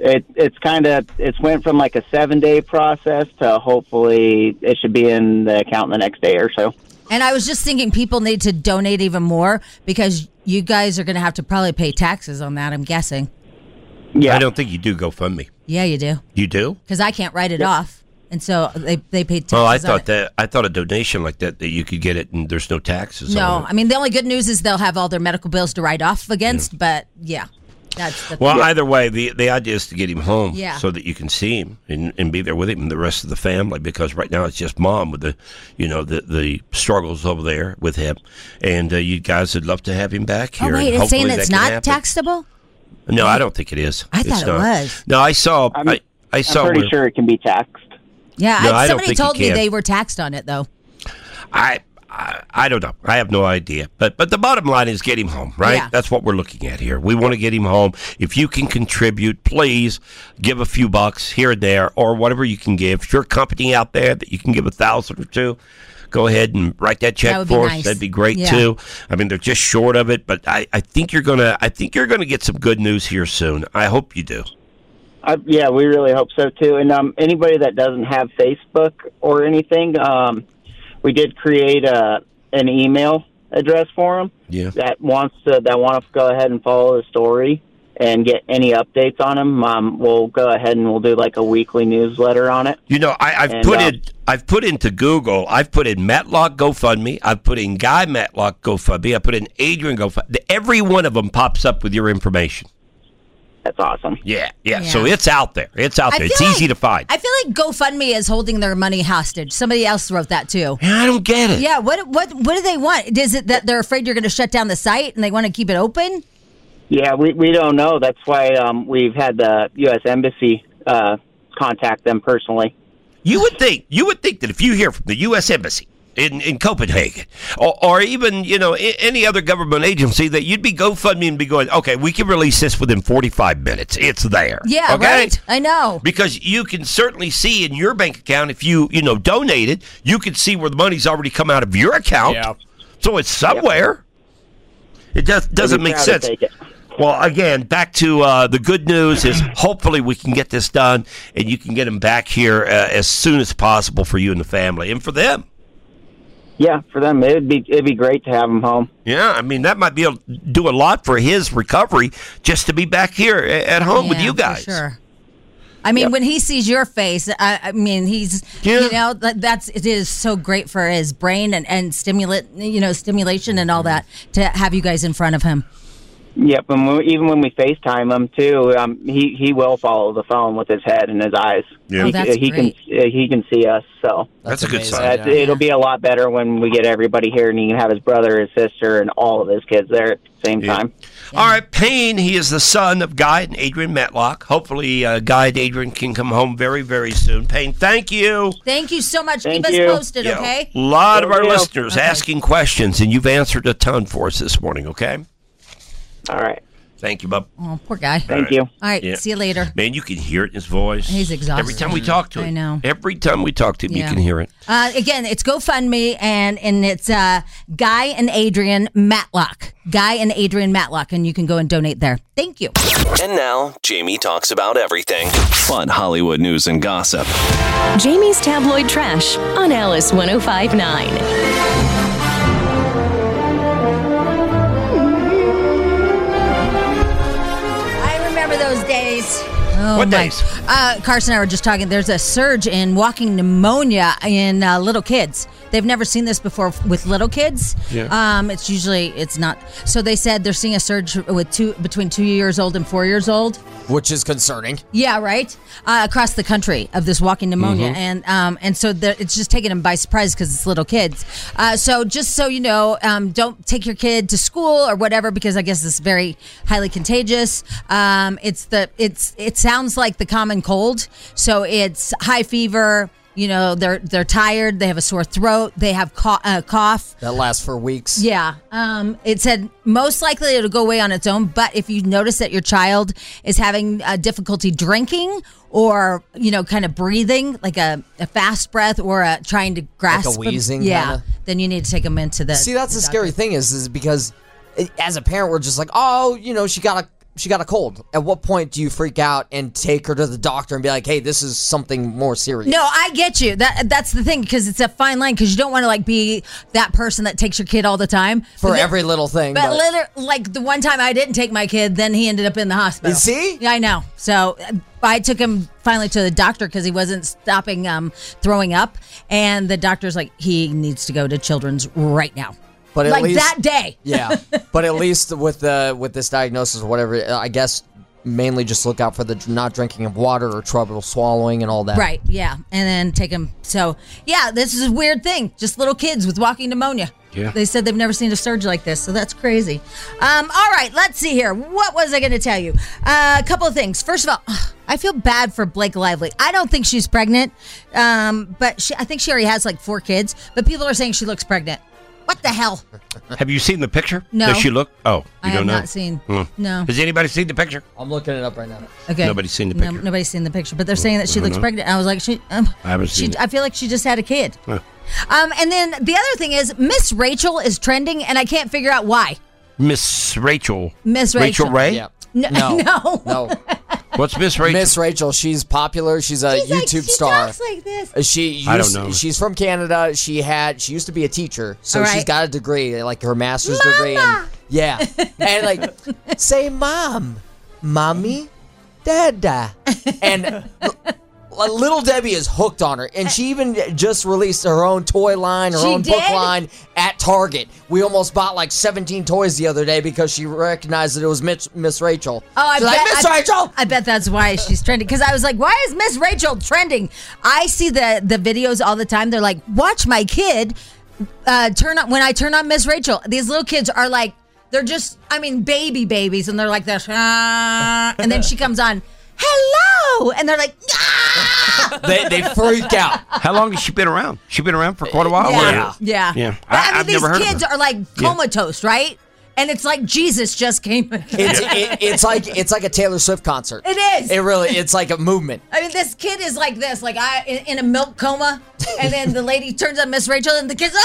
it's went from like a 7-day process to hopefully it should be in the account the next day or so. And I was just thinking people need to donate even more because you guys are going to have to probably pay taxes on that, I'm guessing. Yeah. I don't think you do GoFundMe. Yeah, you do. You do? Because I can't write it off. And so they pay taxes. Oh, I thought a donation like that you could get it and there's no taxes. No, on it. I mean the only good news is they'll have all their medical bills to write off against. But that's the thing. Either way, the idea is to get him home so that you can see him and be there with him and the rest of the family. Because right now it's just Mom with the struggles over there with him, and you guys would love to have him back here. Oh wait, it's saying it's not taxable? No, I don't think it is. I thought it was. No, I saw. I saw. I'm pretty sure it can be taxed. Yeah, somebody told me they were taxed on it, though. I don't know. I have no idea. But the bottom line is get him home, right? Yeah. That's what we're looking at here. We want to get him home. If you can contribute, please give a few bucks here and there or whatever you can give. If you're a company out there that you can give $1,000 or $2,000, go ahead and write that check for us. Nice. That'd be great too. I mean, they're just short of it, but I think you're gonna get some good news here soon. I hope you do. Yeah, we really hope so too. And anybody that doesn't have Facebook or anything, we did create an email address for them that want to go ahead and follow the story and get any updates on them. We'll go ahead and we'll do like a weekly newsletter on it. I've put into Google. I've put in Matlock GoFundMe. I've put in Guy Matlock GoFundMe. I put in Adrian GoFundMe. Every one of them pops up with your information. That's awesome. Yeah. So it's out there. It's easy to find. I feel like GoFundMe is holding their money hostage. Somebody else wrote that too. Yeah, I don't get it. Yeah, what do they want? Is it that they're afraid you're going to shut down the site and they want to keep it open? Yeah, we don't know. That's why we've had the U.S. Embassy contact them personally. You would think that if you hear from the U.S. Embassy in Copenhagen, or even any other government agency, that you'd be GoFundMe and be going, okay, we can release this within 45 minutes. It's there. Yeah, okay? Right. I know. Because you can certainly see in your bank account, if you donated, you can see where the money's already come out of your account. Yeah. So it's somewhere. It doesn't make sense. Well, again, back to the good news is hopefully we can get this done and you can get them back here as soon as possible for you and the family and for them. for them, it'd be great to have him home. Yeah, I mean, that might be do a lot for his recovery just to be back here at home with you guys. For sure. I mean, when he sees your face, I mean, he's, you know, it is so great for his brain and stimulation and all that to have you guys in front of him. Yep, and even when we FaceTime him too, he will follow the phone with his head and his eyes. Yeah, he can see us. So that's a good sign. It'll be a lot better when we get everybody here, and he can have his brother, his sister, and all of his kids there at the same time. Yeah. All right, Payne. He is the son of Guy and Adrian Matlock. Hopefully, Guy and Adrian can come home very, very soon. Payne, thank you. Thank you so much. Thank Keep you. us posted, okay? A lot of our listeners asking questions, and you've answered a ton for us this morning. Okay. All right. Thank you, bub. Oh, poor guy. Thank you. All right, see you later. Man, you can hear it in his voice. He's exhausted. Every time we talk to him. I know. Every time we talk to him, you can hear it. Again, it's GoFundMe, and it's Guy and Adrian Matlock. Guy and Adrian Matlock, and you can go and donate there. Thank you. And now, Jamie talks about everything. Fun Hollywood news and gossip. Jamie's Tabloid Trash on Alice 105.9. Those days. Oh, what days? Carson and I were just talking. There's a surge in walking pneumonia in little kids. They've never seen this before with little kids. Yeah. It's not. So they said they're seeing a surge with between 2 years old and 4 years old. Which is concerning. Yeah, right. Across the country of this walking pneumonia, and so it's just taking them by surprise because it's little kids. So just so you know, don't take your kid to school or whatever because I guess it's very highly contagious. It sounds like the common cold. So it's high fever. You know, they're tired. They have a sore throat. They have cough. That lasts for weeks. Yeah. It said most likely it'll go away on its own. But if you notice that your child is having difficulty drinking or, you know, kind of breathing, like a fast breath or trying to grasp. Like a wheezing yeah. kinda? Then you need to take them into the. See, that's the scary thing is because as a parent, we're just like, oh, you know, she got a cold. At what point do you freak out and take her to the doctor and be like, hey, this is something more serious? No, I get you. That's the thing because it's a fine line because you don't want to like be that person that takes your kid all the time. For every little thing. But like the one time I didn't take my kid, then he ended up in the hospital. You see? Yeah, I know. So I took him finally to the doctor because he wasn't stopping throwing up. And the doctor's like, he needs to go to Children's right now. But at like least, that day. Yeah. But at least with this diagnosis or whatever, I guess mainly just look out for the not drinking of water or trouble swallowing and all that. Right, yeah. And then take them. So, yeah, this is a weird thing. Just little kids with walking pneumonia. Yeah. They said they've never seen a surge like this, so that's crazy. All right, let's see here. What was I going to tell you? A couple of things. First of all, I feel bad for Blake Lively. I don't think she's pregnant, but I think she already has like 4 kids, but people are saying she looks pregnant. What the hell? Have you seen the picture? No. Does she look? Oh, I you have don't know? not seen. No. Has anybody seen the picture? I'm looking it up right now. Okay. Nobody's seen the picture. Nobody's seen the picture, but they're saying that she looks pregnant. I was like, I haven't seen it. I feel like she just had a kid. Huh. And then the other thing is Miss Rachel is trending, and I can't figure out why. Miss Rachel. Miss Rachel. Rachel Ray? Yeah. No. What's Miss Rachel? Miss Rachel, she's popular. She's a YouTube star. She talks like this. I don't know. She's from Canada. She used to be a teacher, so All right. she's got a degree, like her master's degree. And, yeah, and like say, mom, mommy, dada, and Little Debbie is hooked on her, and she even just released her own toy line, her own book line at Target. We almost bought like 17 toys the other day because she recognized that it was Miss Rachel. Oh, She's like, Miss Rachel! I bet that's why she's trending. Because I was like, why is Miss Rachel trending? I see the videos all the time. They're like, watch my kid when I turn on Miss Rachel. These little kids are like, they're just, babies, and they're like this, and then she comes on, hello, and they're like, ah! They freak out. How long has she been around? She's been around for quite a while. Yeah. Yeah. But, I've these never heard of kids her. are like comatose, right? And it's like Jesus just came. It's like a Taylor Swift concert. It is. It's like a movement. I mean, this kid is like this, like in a milk coma, and then the lady turns on Miss Rachel, and the kid's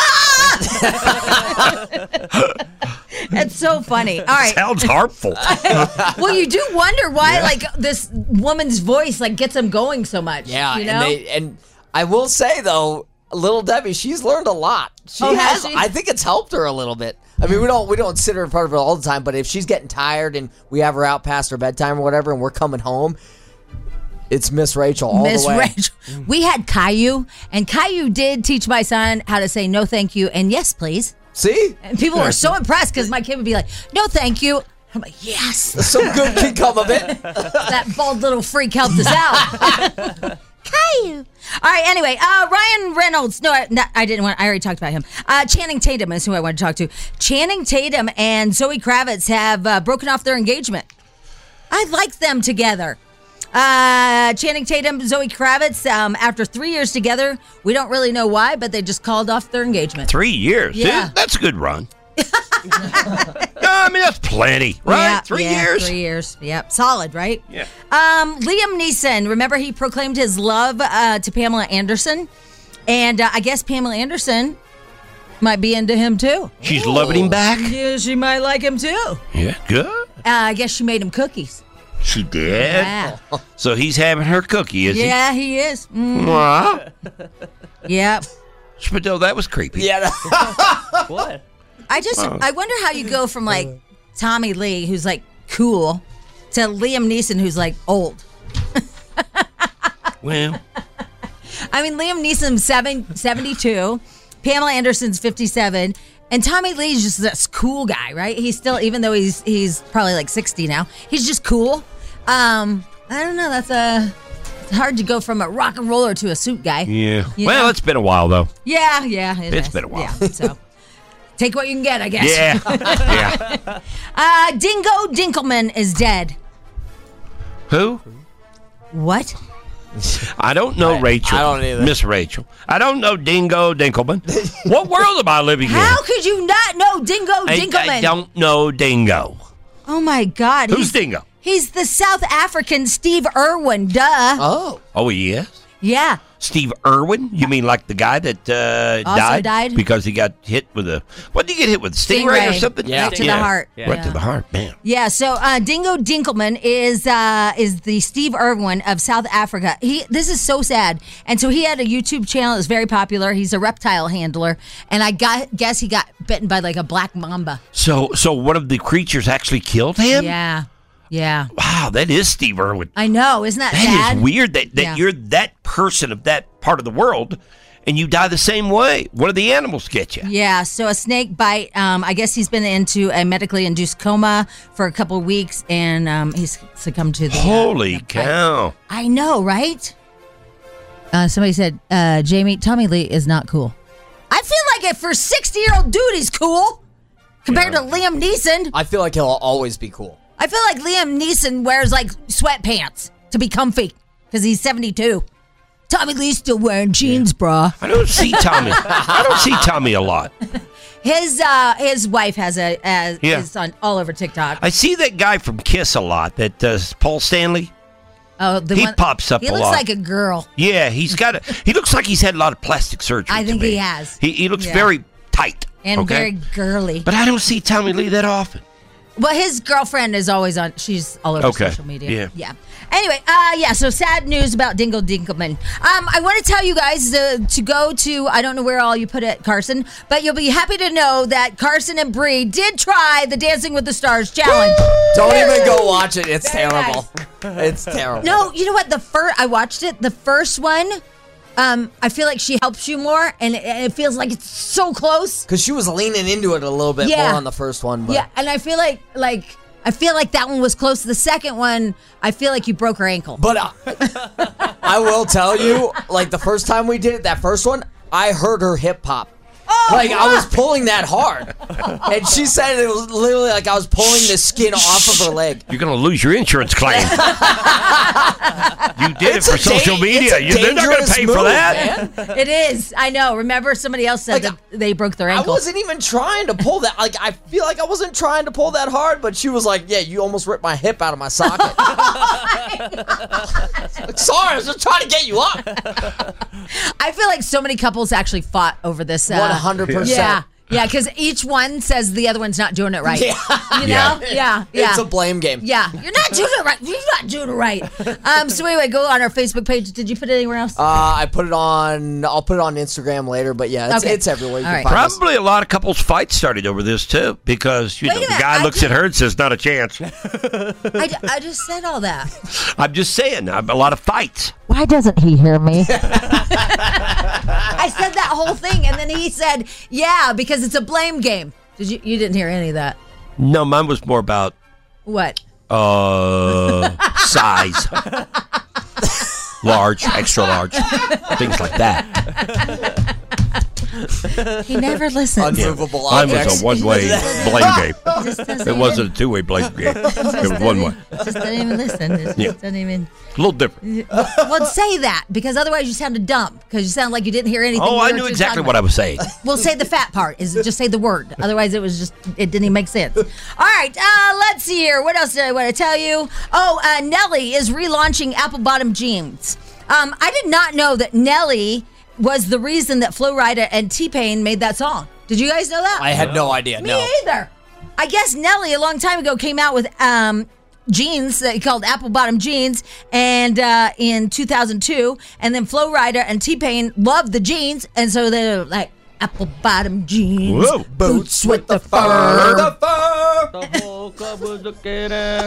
It's so funny. All right. Sounds harmful. Well, you do wonder why, like, this woman's voice, like, gets them going so much. Yeah, you know? and I will say though, little Debbie, she's learned a lot. She has she? I think it's helped her a little bit. I mean, we don't sit her in front of her all the time, but if she's getting tired and we have her out past her bedtime or whatever, and we're coming home, it's Miss Rachel all the way. Miss Rachel. We had Caillou, and Caillou did teach my son how to say no thank you and yes please. See? And people were so impressed because my kid would be like, no thank you. I'm like, yes. Some good can come of it. That bald little freak helped us out. Caillou. All right, anyway, Ryan Reynolds. No, I didn't want. I already talked about him. Channing Tatum is who I wanted to talk to. Channing Tatum and Zoe Kravitz have broken off their engagement. I like them together. Channing Tatum, Zoe Kravitz, after 3 years together, we don't really know why, but they just called off their engagement. 3 years? Yeah. That's a good run. No, I mean, that's plenty, right? Yeah, 3 years? 3 years. Yep. Solid, right? Yeah. Liam Neeson, remember he proclaimed his love to Pamela Anderson? And I guess Pamela Anderson might be into him, too. She's loving him back? Yeah, she might like him, too. Yeah, good. I guess she made him cookies. She did? Yeah. So he's having her cookie, is Yeah, he is. he? Wow. Yep. But no, that was creepy. Yeah. What? I wonder how you go from like Tommy Lee, who's like cool, to Liam Neeson, who's like old. Well, I mean, Liam Neeson's 72, Pamela Anderson's 57, and Tommy Lee's just this cool guy, right? He's still, even though he's probably like 60 now, he's just cool. I don't know. It's hard to go from a rock and roller to a suit guy. yeah. You Well, know? it's been a while, though. Yeah. It's been a while. Yeah, so take what you can get, I guess. Yeah. Yeah. Dingo Dinkelman is dead. Who? What? I don't know Rachel. I don't either. Miss Rachel. I don't know Dingo Dinkelman. What world am I living in? How could you not know Dingo Dinkelman? I don't know Dingo. Oh my God. Who's Dingo? He's the South African Steve Irwin. Duh. Oh, he is? Yeah. Steve Irwin? You mean like the guy that died? because he got hit with a... What did he get hit with? Stingray or something? Yeah. Right to the heart. Right to the heart, man. Yeah, so Dingo Dinkelman is the Steve Irwin of South Africa. This is so sad. And so he had a YouTube channel that's very popular. He's a reptile handler, and I guess he got bitten by like a black mamba. So one of the creatures actually killed him? Yeah. Wow, that is Steve Irwin. I know, isn't that sad? That is weird that Yeah. you're that person of that part of the world and you die the same way. One of the animals get you. Yeah, so a snake bite. I guess he's been into a medically induced coma for a couple of weeks, and he's succumbed to the. Holy bite. cow. I know, right? Somebody said, Jamie, Tommy Lee is not cool. I feel like it for a 60-year-old dude, he's cool compared to Liam Neeson. I feel like he'll always be cool. I feel like Liam Neeson wears like sweatpants to be comfy because he's 72. Tommy Lee's still wearing jeans, brah. I don't see Tommy. I don't see Tommy a lot. His wife has is on all over TikTok. I see that guy from Kiss a lot. That Paul Stanley. Oh, He pops up a He looks lot. like a girl. Yeah, he looks like he's had a lot of plastic surgery. I to think me. he has. He looks Yeah. very tight And okay? very girly. But I don't see Tommy Lee that often. Well, his girlfriend is always on. She's all over Okay. social media. Yeah. Anyway, so sad news about Dingo Dinkelman. I want to tell you guys to go to, I don't know where all you put it, Carson, but you'll be happy to know that Carson and Bree did try the Dancing with the Stars challenge. Don't even go watch it. It's Very terrible. It's terrible. No, you know what? I watched it. The first one, I feel like she helps you more, and it feels like it's so close. Because she was leaning into it a little bit Yeah. more on the first one. But Yeah, and I feel like that one was close. The second one, I feel like you broke her ankle. But I will tell you, like the first time we did it, that first one, I heard her hip pop. Like I was pulling that hard, and she said it was literally like I was pulling the skin off of her leg. You're going to lose your insurance claim. You did It's it for a social media. it's a They're not going to dangerous pay move, for that. man. It is. I know. Remember, somebody else said Like, that they broke their I ankle. wasn't even trying to pull that. Like I feel like I wasn't trying to pull that hard, but she was like, "Yeah, you almost ripped my hip out of my socket." Like, sorry, I was just trying to get you up. I feel like so many couples actually fought over this. 100%. Yeah. Yeah, because each one says the other one's not doing it right. Yeah. You know? Yeah. It's a blame game. Yeah, you're not doing it right. You're not doing it right. So anyway, go on our Facebook page. Did you put it anywhere else? I put it on. I'll put it on Instagram later. But yeah, it's everywhere. You can find us. Probably a lot of couples fights started over this too, because the guy looks at her and says, "Not a chance." I just said all that. I'm just saying, a lot of fights. Why doesn't he hear me? I said that whole thing, and then he said, "Yeah, because it's a blame game." You didn't hear any of that? No, mine was more about what? Size, large, extra large, things like that. He never listens. Unmovable Mine objects. was a one-way blame game. It wasn't a two-way blame game. It was one way. Just doesn't even listen. It just doesn't even. A little different. Well, say that, because otherwise you sounded dumb, because you sound like you didn't hear anything. Oh, I knew exactly what I was saying. Well, say the fat part. Just say the word. Otherwise, it didn't even make sense. All right, let's see here. What else did I want to tell you? Oh, Nelly is relaunching apple bottom jeans. I did not know that Nelly was the reason that Flo Rida and T-Pain made that song. Did you guys know that? I had no idea. Me either. I guess Nelly a long time ago came out with jeans that he called apple bottom jeans, and in 2002, and then Flo Rida and T-Pain loved the jeans, and so they were like apple bottom jeans, Whoa. boots with the fur. The fur. The whole club was looking at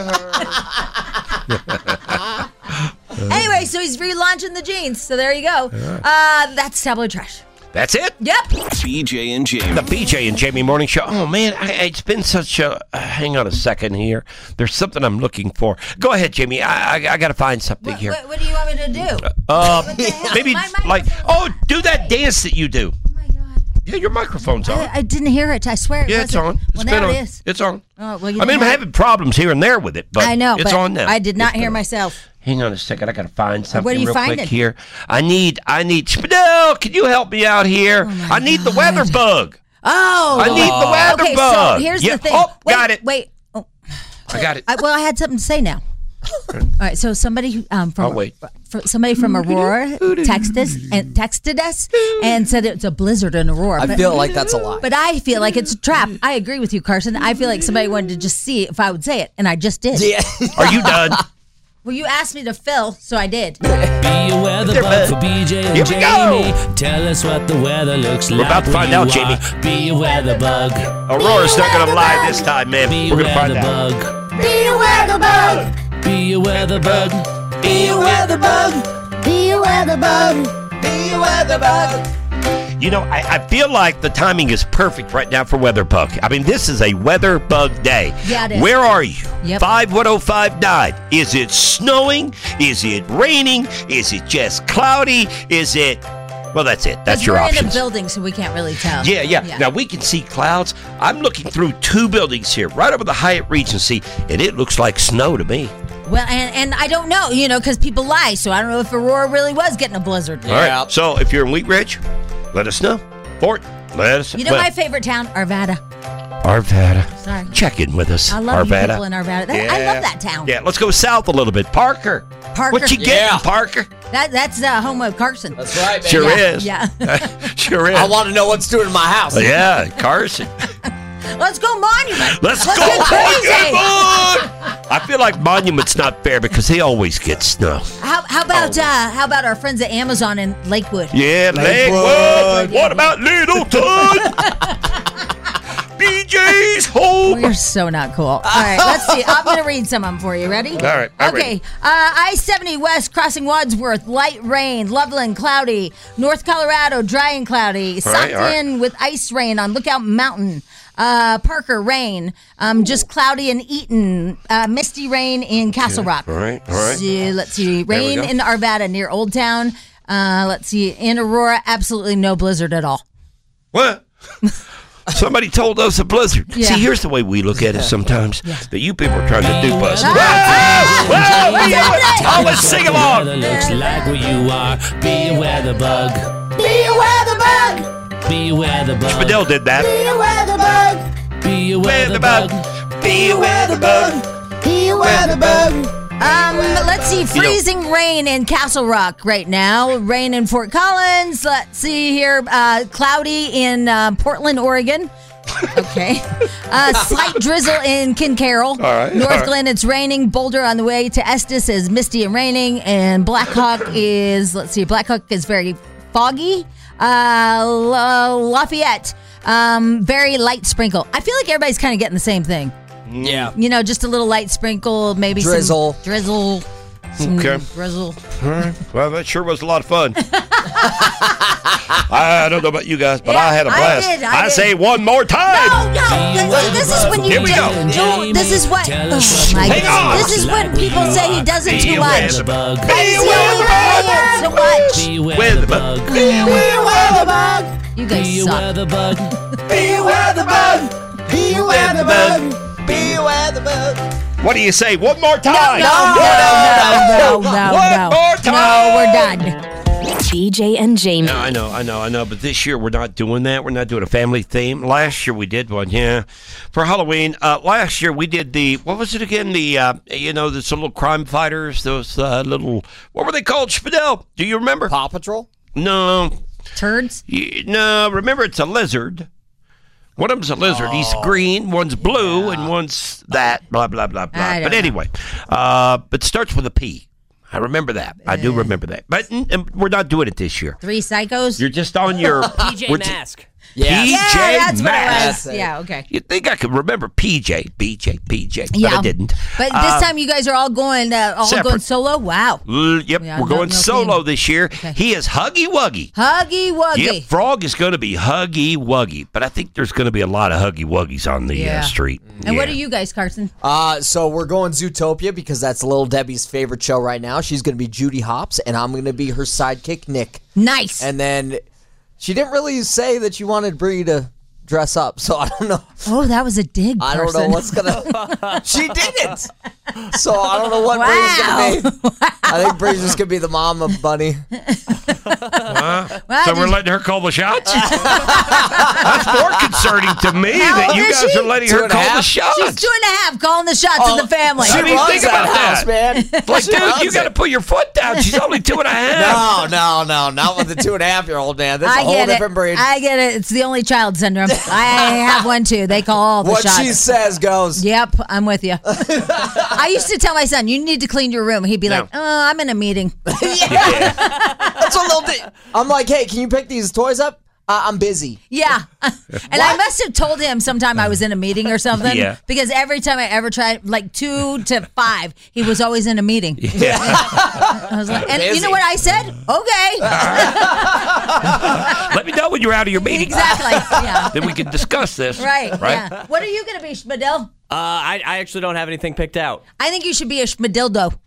her. Anyway, so he's relaunching the jeans. So there you go. That's tabloid trash. That's it? Yep. BJ and Jamie. The BJ and Jamie Morning Show. Oh, man, it's been such a... hang on a second here. There's something I'm looking for. Go ahead, Jamie. I got to find something here. What do you want me to do? Maybe, do that dance that you do. Oh, my God. Yeah, your microphone's on. I didn't hear it. I swear it Yeah, wasn't. it's on. Well, It's now been it on. is. It's on. Oh, well, you I'm didn't have- having problems here and there with it, but I know, it's but on now. I did not It's hear been on. myself. Hang on a second. I got to find something What are you real finding? quick here. I need Spadell, can you help me out here? I need the weather bug. Oh. I need the weather okay, bug. so here's Yeah. the thing. Oh, got it. Wait. Oh. I got it. I had something to say now. All right, so somebody from Aurora texted us and said it's a blizzard in Aurora. I feel like that's a lie. But I feel like it's a trap. I agree with you, Carson. I feel like somebody wanted to just see if I would say it, and I just did. Yeah. Are you done? Well, you asked me to fill, so I did. Be a weather bug for BJ and Here we go. Jamie. Tell us what the weather looks like. We're about to find out, Jamie. Be a weather bug. Aurora's not going to lie this time, man. Be We're a going to find weather out. bug. Be a weather bug. Be a weather bug. Be a weather bug. Be a weather bug. Be a weather bug. You know, I feel like the timing is perfect right now for weather bug. I mean, this is a weather bug day. Yeah, it is. Where are you? Yep. 51059. Is it snowing? Is it raining? Is it just cloudy? Is it... Well, that's it. That's your we're options. in a building, so we can't really tell. Yeah. Now, we can see clouds. I'm looking through two buildings here, right over the Hyatt Regency, and it looks like snow to me. Well, and I don't know, because people lie, so I don't know if Aurora really was getting a blizzard. All right. So, if you're in Wheat Ridge, let us know. Fort, let us know. You know my favorite town? Arvada. Arvada. Sorry. Check in with us. I love you Arvada. people in Arvada. I love that town. Yeah, let's go south a little bit. Parker. What you getting, Yeah. Parker? That's home of Carson. That's right, man. Sure Yeah, is. yeah. Sure is. I want to know what's doing in my house. Yeah, Carson. Let's go Monument. Let's go. get crazy. Monument! I feel like Monument's not fair because they always get snow. How about our friends at Amazon in Lakewood? Yeah, Lakewood. What about Littleton? BJ's home. We're so not cool. All right, let's see. I'm going to read some of them for you. Ready? All right, I'm Okay. I-70 West crossing Wadsworth, light rain. Loveland, cloudy. North Colorado, dry and cloudy. Stockton with ice rain on Lookout Mountain. Parker, rain. Just cloudy in Eaton. Misty rain in Castle Rock. All right. So, let's see. we Rain go. in Arvada near Old Town. Let's see. In Aurora, absolutely no blizzard at all. What? Somebody told us a blizzard. Yeah. See, here's the way we look at it sometimes. That you people are trying to dupe us. Ah! Let's sing along. Weather looks like where you are. Be a weather bug. Be a weather bug. Be a weather bug. Spadell did that. Be a weather bug. Be a weather bug. Be a weather bug. Be a weather bug. Let's see. Freezing rain in Castle Rock right now. Rain in Fort Collins. Let's see here. Cloudy in Portland, Oregon. Okay. Slight drizzle in Kincarroll. All right. North Glen, it's raining. Boulder on the way to Estes is misty and raining. And Blackhawk is very foggy. Lafayette, very light sprinkle. I feel like everybody's kind of getting the same thing. Yeah. You know, just a little light sprinkle, maybe Drizzle. some drizzle. Some Okay. drizzle. All right. Well, that sure was a lot of fun. I don't know about you guys, but I had a blast. I did. say one more time. No. This is when you Here we go. No, this is what. Oh my Hang on. goodness. This is when people say he does it too Beware much. the bug. Beware the bug. So much. Beware the bug. Beware the bug. You guys Beware suck. the bug. Beware the bug. Beware the bug. Beware the bug. What do you say? One more time. No. One more time. No, we're done. BJ and Jamie. No, I know. But this year we're not doing that. We're not doing a family theme. Last year we did one, yeah, for Halloween. Last year we did what was it again? Those little crime fighters. Those little, what were they called? Spadell, do you remember? Paw Patrol? No. Turds? No, remember it's a lizard. One of them's a lizard. He's green. One's blue, and one's that. Blah blah blah blah. I don't But know. anyway, but it starts with a P. I remember that. I do remember that. But we're not doing it this year. Three psychos? You're just on your PJ we're Mask. Yeah. Yeah, that's what it Masks. was. Yeah, okay. You think I could remember PJ, but Yeah. I didn't. But this time you guys are all going separate. solo? Wow. Yep, Yeah, we're going no solo theme. this year. Okay. He is Huggy Wuggy. Huggy Wuggy. Yep, Frog is going to be Huggy Wuggy. But I think there's going to be a lot of Huggy Wuggies on the Yeah. street. And what Yeah. are you guys, Carson? So we're going Zootopia because that's Little Debbie's favorite show right now. She's going to be Judy Hopps, and I'm going to be her sidekick, Nick. Nice. And then she didn't really say that she wanted Bree to dress up, so I don't know. Oh, that was a dig, I don't know Carson. what's gonna. She didn't. So I don't know what Wow. Bree's gonna be. I think Bree's just gonna be the mama bunny. Wow, So we're letting her call the shots? That's more concerning to me How that old you is guys she? are letting 2 her and a call the half. shots. She's 2.5 calling the shots in the family. I mean, runs think about house, that. man. Like, She dude, runs you got to it. put your foot down. She's only 2.5. No, not with the 2.5-year-old man. That's a I whole get different it. breed. I get it. It's the only child syndrome. I have one too. They call all the What shots. she says goes. Yep, I'm with you. I used to tell my son, "You need to clean your room." He'd be like, "Oh, I'm in a meeting." That's what they'll do. I'm like, hey, can you pick these toys up? I'm busy. Yeah. And I must have told him sometime I was in a meeting or something. Yeah. Because every time I ever tried, like 2 to 5, he was always in a meeting. Yeah. I was like, and you know what I said? Okay. Let me know when you're out of your meeting. Exactly. Yeah. Then we can discuss this. Right. Right? Yeah. What are you going to be, Schmidl? I actually don't have anything picked out. I think you should be a Schmidildo.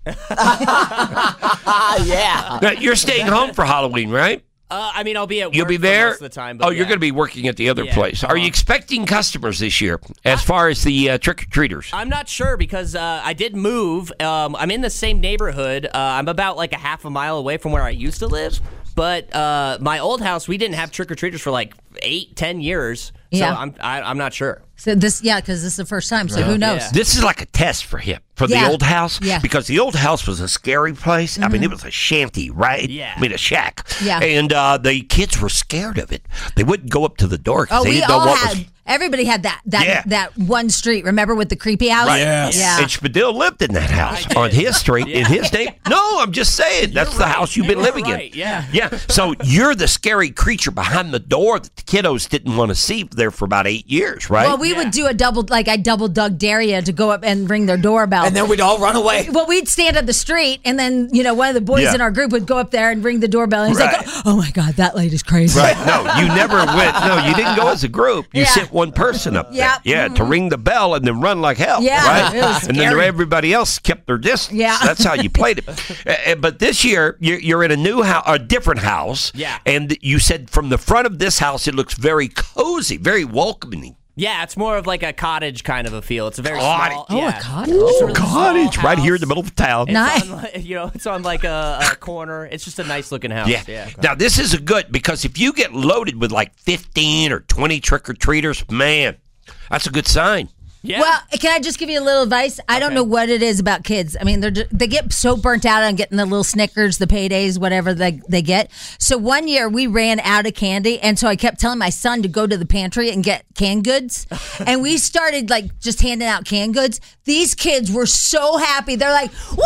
Yeah. Now, you're staying home for Halloween, right? I mean, I'll be at work You'll be for there? most of the time. But Oh, you're yeah. going to be working at the other Yeah. place. Are you expecting customers this year as far as the trick-or-treaters? I'm not sure because I did move. I'm in the same neighborhood. I'm about like a half a mile away from where I used to live. But my old house, we didn't have trick-or-treaters for like 8-10 years. So Yeah. I'm not sure. So because this is the first time, so who knows? Yeah. This is like a test for him, for Yeah. the old house. Yeah. Because the old house was a scary place. I mean, it was a shanty, right? Yeah. I mean, a shack. Yeah. And the kids were scared of it. They wouldn't go up to the door because Oh, they we didn't know all what had. was... Everybody had that Yeah. that one street. Remember with the creepy house? Right. Yeah. And Spadil lived in that house on his street, in his name. No, I'm just saying. That's the house you've been living right, in. yeah. Yeah. So you're the scary creature behind the door that the kiddos didn't want to see there for about 8 years, right? Well, we would do a double dug Daria to go up and ring their doorbell. And then we'd all run away. Well, we'd stand at the street, and then one of the boys Yeah. in our group would go up there and ring the doorbell. And he's Right. like, "Oh my God, that lady's crazy." Right. No, you never went. No, you didn't go as a group. You Yeah. sent one person up there. Yep. Yeah, to ring the bell and then run like hell. Yeah, Right? it was And then scary. everybody else kept their distance. Yeah. That's how you played it. But this year, you're in a new house, a different house. Yeah. And you said from the front of this house, it looks very cozy, very welcoming. Yeah, it's more of like a cottage kind of a feel. It's a very Cottage. small. Oh, yeah. a cottage. It's a really Cottage small right here in house. the middle of town. Nice. It's on, it's on like a corner. It's just a nice looking house. Yeah. Now, this is a good, because if you get loaded with like 15 or 20 trick-or-treaters, man, that's a good sign. Yeah. Well, can I just give you a little advice? I don't know what it is about kids. I mean, they get so burnt out on getting the little Snickers, the paydays, whatever they get. So one year we ran out of candy, and so I kept telling my son to go to the pantry and get canned goods. And we started like just handing out canned goods. These kids were so happy. They're like, "Woo!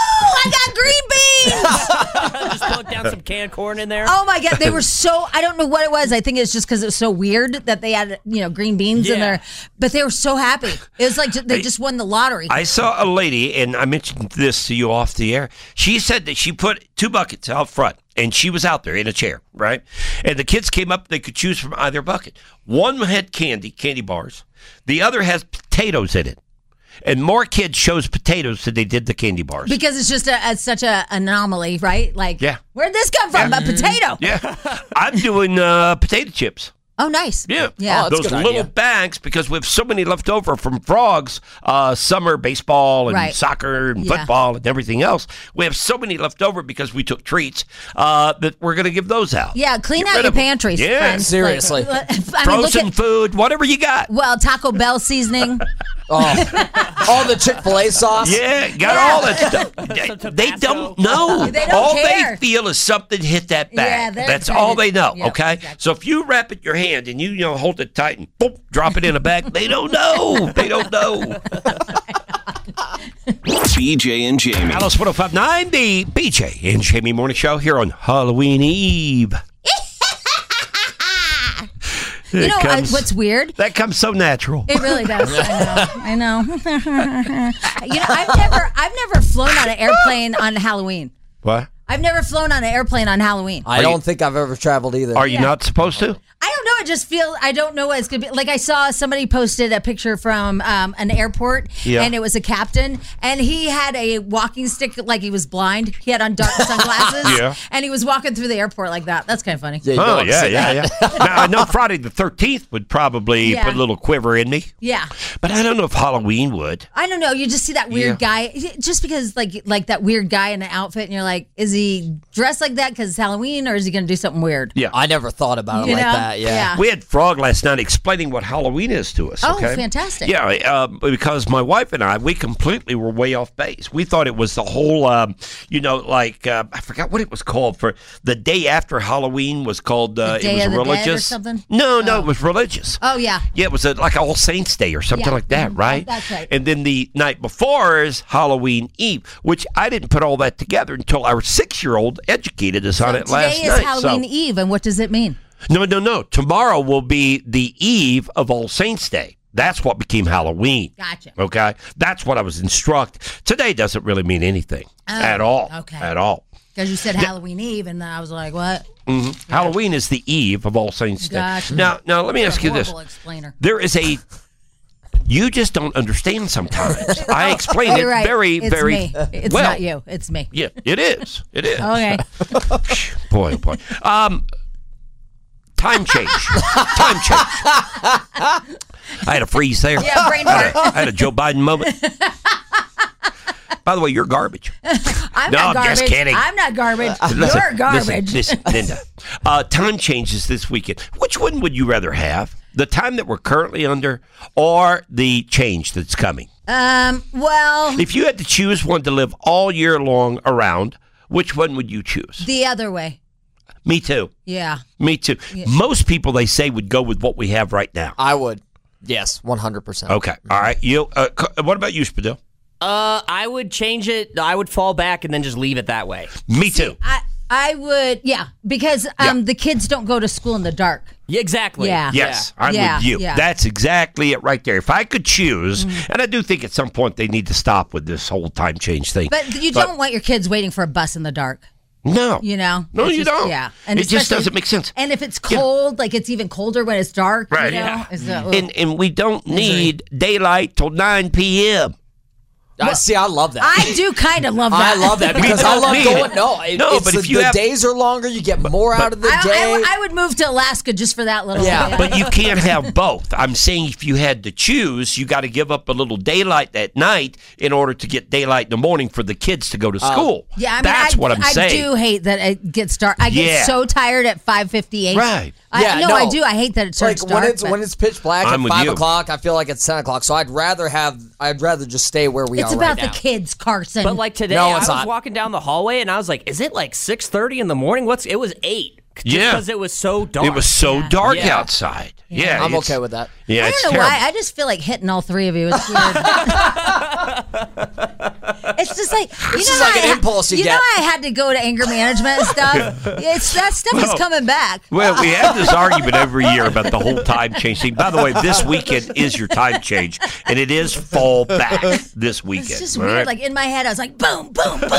I got green beans!" Just plug down some canned corn in there. Oh my God, they were so. I don't know what it was. I think it's just because it was so weird that they had green beans in there, but they were so happy. It was like they just won the lottery. I saw a lady, and I mentioned this to you off the air. She said that she put 2 buckets out front, and she was out there in a chair, right? And the kids came up, they could choose from either bucket. One had candy bars. The other has potatoes in it. And more kids chose potatoes than they did the candy bars. Because it's just such an anomaly, right? Like, Yeah. where'd this come from? A potato. Yeah. I'm doing potato chips. Oh, nice. Yeah. Yeah. Oh, that's a Those good little idea. bags, because we have so many left over from Frogs, summer baseball and Right. soccer and Yeah. football and everything else. We have so many left over because we took treats that we're going to give those out. Yeah, clean Get out rid your of 'em. pantries, Yeah. friends. Seriously. Like, I mean, look Frozen at, food, whatever you got. well, Taco Bell seasoning. All the Chick-fil-A sauce. Yeah, got all that stuff. They don't know. They don't all care. they feel is something hit that Yeah, bag. they're That's excited. all they know, Yeah, okay? exactly. So if you wrap it in your hand and you hold it tight and boop, drop it in a bag, they don't know. They don't know. BJ and Jamie. Alice 105.9, the BJ and Jamie Morning Show here on Halloween Eve. You know what's weird? That comes so natural. It really does. I know. I've never flown on an airplane on Halloween. What? I've never flown on an airplane on Halloween. I don't think I've ever traveled either. Are you not supposed to? I don't know. I don't know what it's going to be. Like, I saw somebody posted a picture from an airport, Yeah. and it was a captain, and he had a walking stick like he was blind. He had on dark sunglasses, Yeah. and he was walking through the airport like that. That's kind of funny. Yeah, you Oh, don't yeah, see that. yeah. Now, I know Friday the 13th would probably Yeah. put a little quiver in me, Yeah. but I don't know if Halloween would. I don't know. You just see that weird guy, just because like that weird guy in an outfit, and you're like, is he dressed like that because it's Halloween, or is he going to do something weird? Yeah. I never thought about it You like know? that. Yeah. We had Frog last night explaining what Halloween is to us. Oh, okay? fantastic. Yeah, because my wife and I, we completely were way off base. We thought it was the whole, I forgot what it was called. For the day after Halloween was called, The Day it was of the Dead or religious. something? No, it was religious. Oh, yeah. Yeah, it was like All Saints Day or something Yeah. like that, right? That's right. And then the night before is Halloween Eve, which I didn't put all that together until our 6-year-old educated us on it last Today night. is Halloween So- Eve, and what does it mean? No. Tomorrow will be the eve of All Saints Day. That's what became Halloween. Gotcha. Okay? That's what I was instructed. Today doesn't really mean anything at all. okay. At all. Because you said Halloween Eve, and then I was like, what? Halloween is the eve of All Saints Day. Gotcha. Now, let me ask you this. Horrible explainer. There is a... You just don't understand sometimes. I explain it You're right. very, It's very me. It's well. not you. It's me. Yeah, it is. It is. Okay. Boy, oh boy. Time change. Time change. I had a freeze there. Yeah, brain fart. I had a Joe Biden moment. By the way, you're garbage. I'm No, not I'm garbage. just kidding. I'm not garbage. Listen, You're garbage. Listen, Linda. Time changes this weekend. Which one would you rather have? The time that we're currently under or the change that's coming? Well, If you had to choose one to live all year long around, which one would you choose? the other way. Me too. Yeah. Me too. Most people, they say, would go with what we have right now. I would. Yes, 100%. Okay. All right. You. What about you, Spadil? I would change it. I would fall back and then just leave it that way. Me too. I would, because the kids don't go to school in the dark. Yeah, exactly. Yeah. Yes, I'm Yeah, with you. yeah. That's exactly it right there. If I could choose, and I do think at some point they need to stop with this whole time change thing. But you don't want your kids waiting for a bus in the dark. No. You know? No, It's you just- don't. Yeah. It just especially- doesn't make sense. And if it's cold, like it's even colder when it's dark. Right. You know? Yeah. It's, And we don't need daylight till 9 p.m. I love that. I do kind of love that. I love that because I love going. But if the days are longer, you get more out of the day. I would move to Alaska just for that little. Yeah, but you can't have both. I'm saying if you had to choose, you got to give up a little daylight at night in order to get daylight in the morning for the kids to go to school. Yeah, I mean, that's what I'm saying. I do hate that it gets dark. I get so tired at 5:58. Right. I do. I hate that it starts dark. When it's pitch black at 5 o'clock, I feel like it's 10 o'clock. So I'd rather just stay where we are. It's about the kids, Carson. But like today, I was walking down the hallway and I was like, "Is it like 6:30 in the morning? It was 8." Because it was so dark. It was so dark outside. Yeah, I'm okay with that. Yeah, I don't know why. I just feel like hitting all three of you. It's weird. It's just like an impulse you get. You know, I had to go to anger management and stuff. That stuff is coming back. Well, we have this argument every year about the whole time change thing. By the way, this weekend is your time change, and it is fall back this weekend. It's just weird. Right? Like in my head, I was like, boom, boom, boom.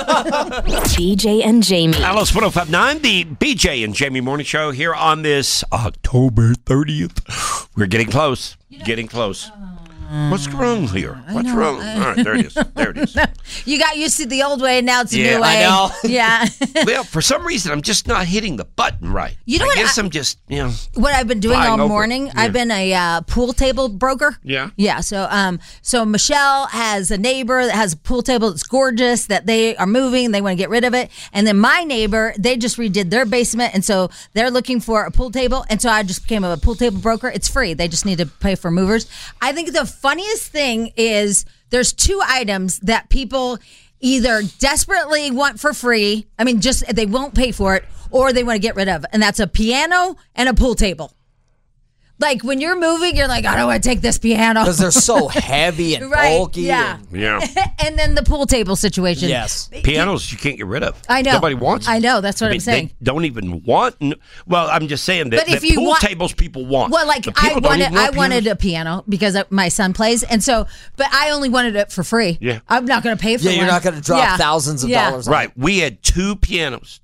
BJ and Jamie. Alice 105.9, the BJ and Jamie Morning Show here on this October 30th. We're getting close. Getting close. What's wrong here? What's wrong? All right, there it is. There it is. You got used to the old way, and now it's a new way. I know. Yeah. Well, for some reason, I'm just not hitting the button right. You know I what? guess I'm just, what I've been doing all morning. Yeah. I've been a pool table broker. Yeah. Yeah. So Michelle has a neighbor that has a pool table that's gorgeous that they are moving. They want to get rid of it. And then my neighbor, they just redid their basement, and so they're looking for a pool table. And so I just became a pool table broker. It's free. They just need to pay for movers. I think the funniest thing is there's two items that people either desperately want for free. I mean, just they won't pay for it, or they want to get rid of, and that's a piano and a pool table. Like when you're moving, you're like, I don't want to take this piano because they're so heavy and bulky. Yeah. And then the pool table situation. Yes. Pianos you can't get rid of. I know. Nobody wants them. I know. That's what I'm saying. They don't even want. Well, I'm just saying that, if you pool want, tables people want. Well, like I wanted a piano because my son plays, and so, but I only wanted it for free. Yeah. I'm not going to pay for one. You're not going to drop thousands of dollars. Right. We had two pianos.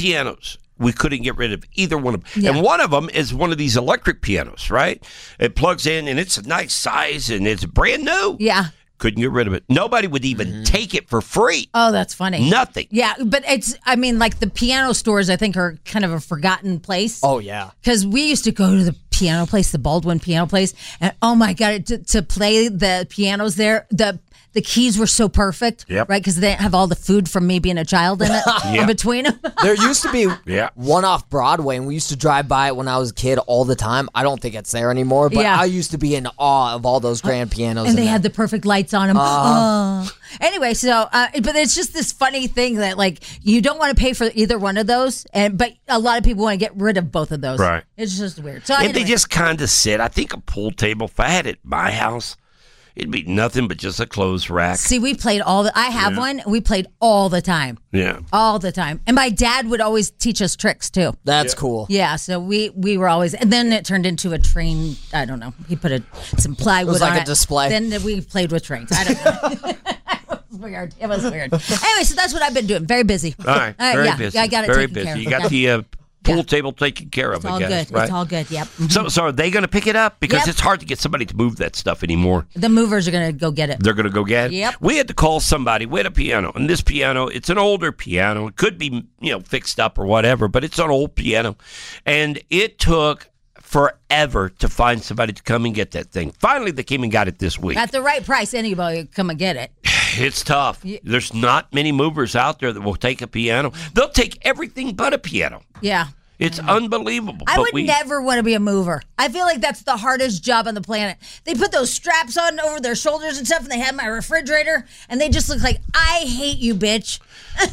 We couldn't get rid of either one of them. Yeah. And one of them is one of these electric pianos, right? It plugs in, and it's a nice size, and it's brand new. Yeah. Couldn't get rid of it. Nobody would even take it for free. Oh, that's funny. Nothing. Yeah, but like the piano stores, I think, are kind of a forgotten place. Oh, yeah. Because we used to go to the piano place, the Baldwin piano place, and oh my God, to play the pianos there, the keys were so perfect, right? Because they didn't have all the food from me being a child in it in between them. There used to be one off Broadway, and we used to drive by it when I was a kid all the time. I don't think it's there anymore, but I used to be in awe of all those grand pianos. And they had the perfect lights on them. Anyway, so, but it's just this funny thing that, like, you don't want to pay for either one of those, but a lot of people want to get rid of both of those. Right. It's just weird. So and they just kind of sit. I think a pool table, if I had it at my house, it'd be nothing but just a clothes rack. See, we played I have one. We played all the time. Yeah. All the time. And my dad would always teach us tricks, too. That's cool. Yeah, so we were always, and then it turned into a train, I don't know. He put some plywood on it. It was like a display. Then we played with trains. I don't know. Weird. It was weird. Anyway, so that's what I've been doing. Very busy. All right. Very busy. I got it very taken busy. care of. You got the pool table taken care of, It's all I guess. good. Right? It's all good. Yep. So are they going to pick it up? Because it's hard to get somebody to move that stuff anymore. The movers are going to go get it. They're going to go get it? Yep. We had to call somebody. We had a piano. And this piano, it's an older piano. It could be, fixed up or whatever, but it's an old piano. And it took forever to find somebody to come and get that thing. Finally, they came and got it this week. At the right price, anybody could come and get it. It's tough. There's not many movers out there that will take a piano. They'll take everything but a piano. Yeah. It's unbelievable. I would never want to be a mover. I feel like that's the hardest job on the planet. They put those straps on over their shoulders and stuff, and they have my refrigerator, and they just look like, I hate you, bitch.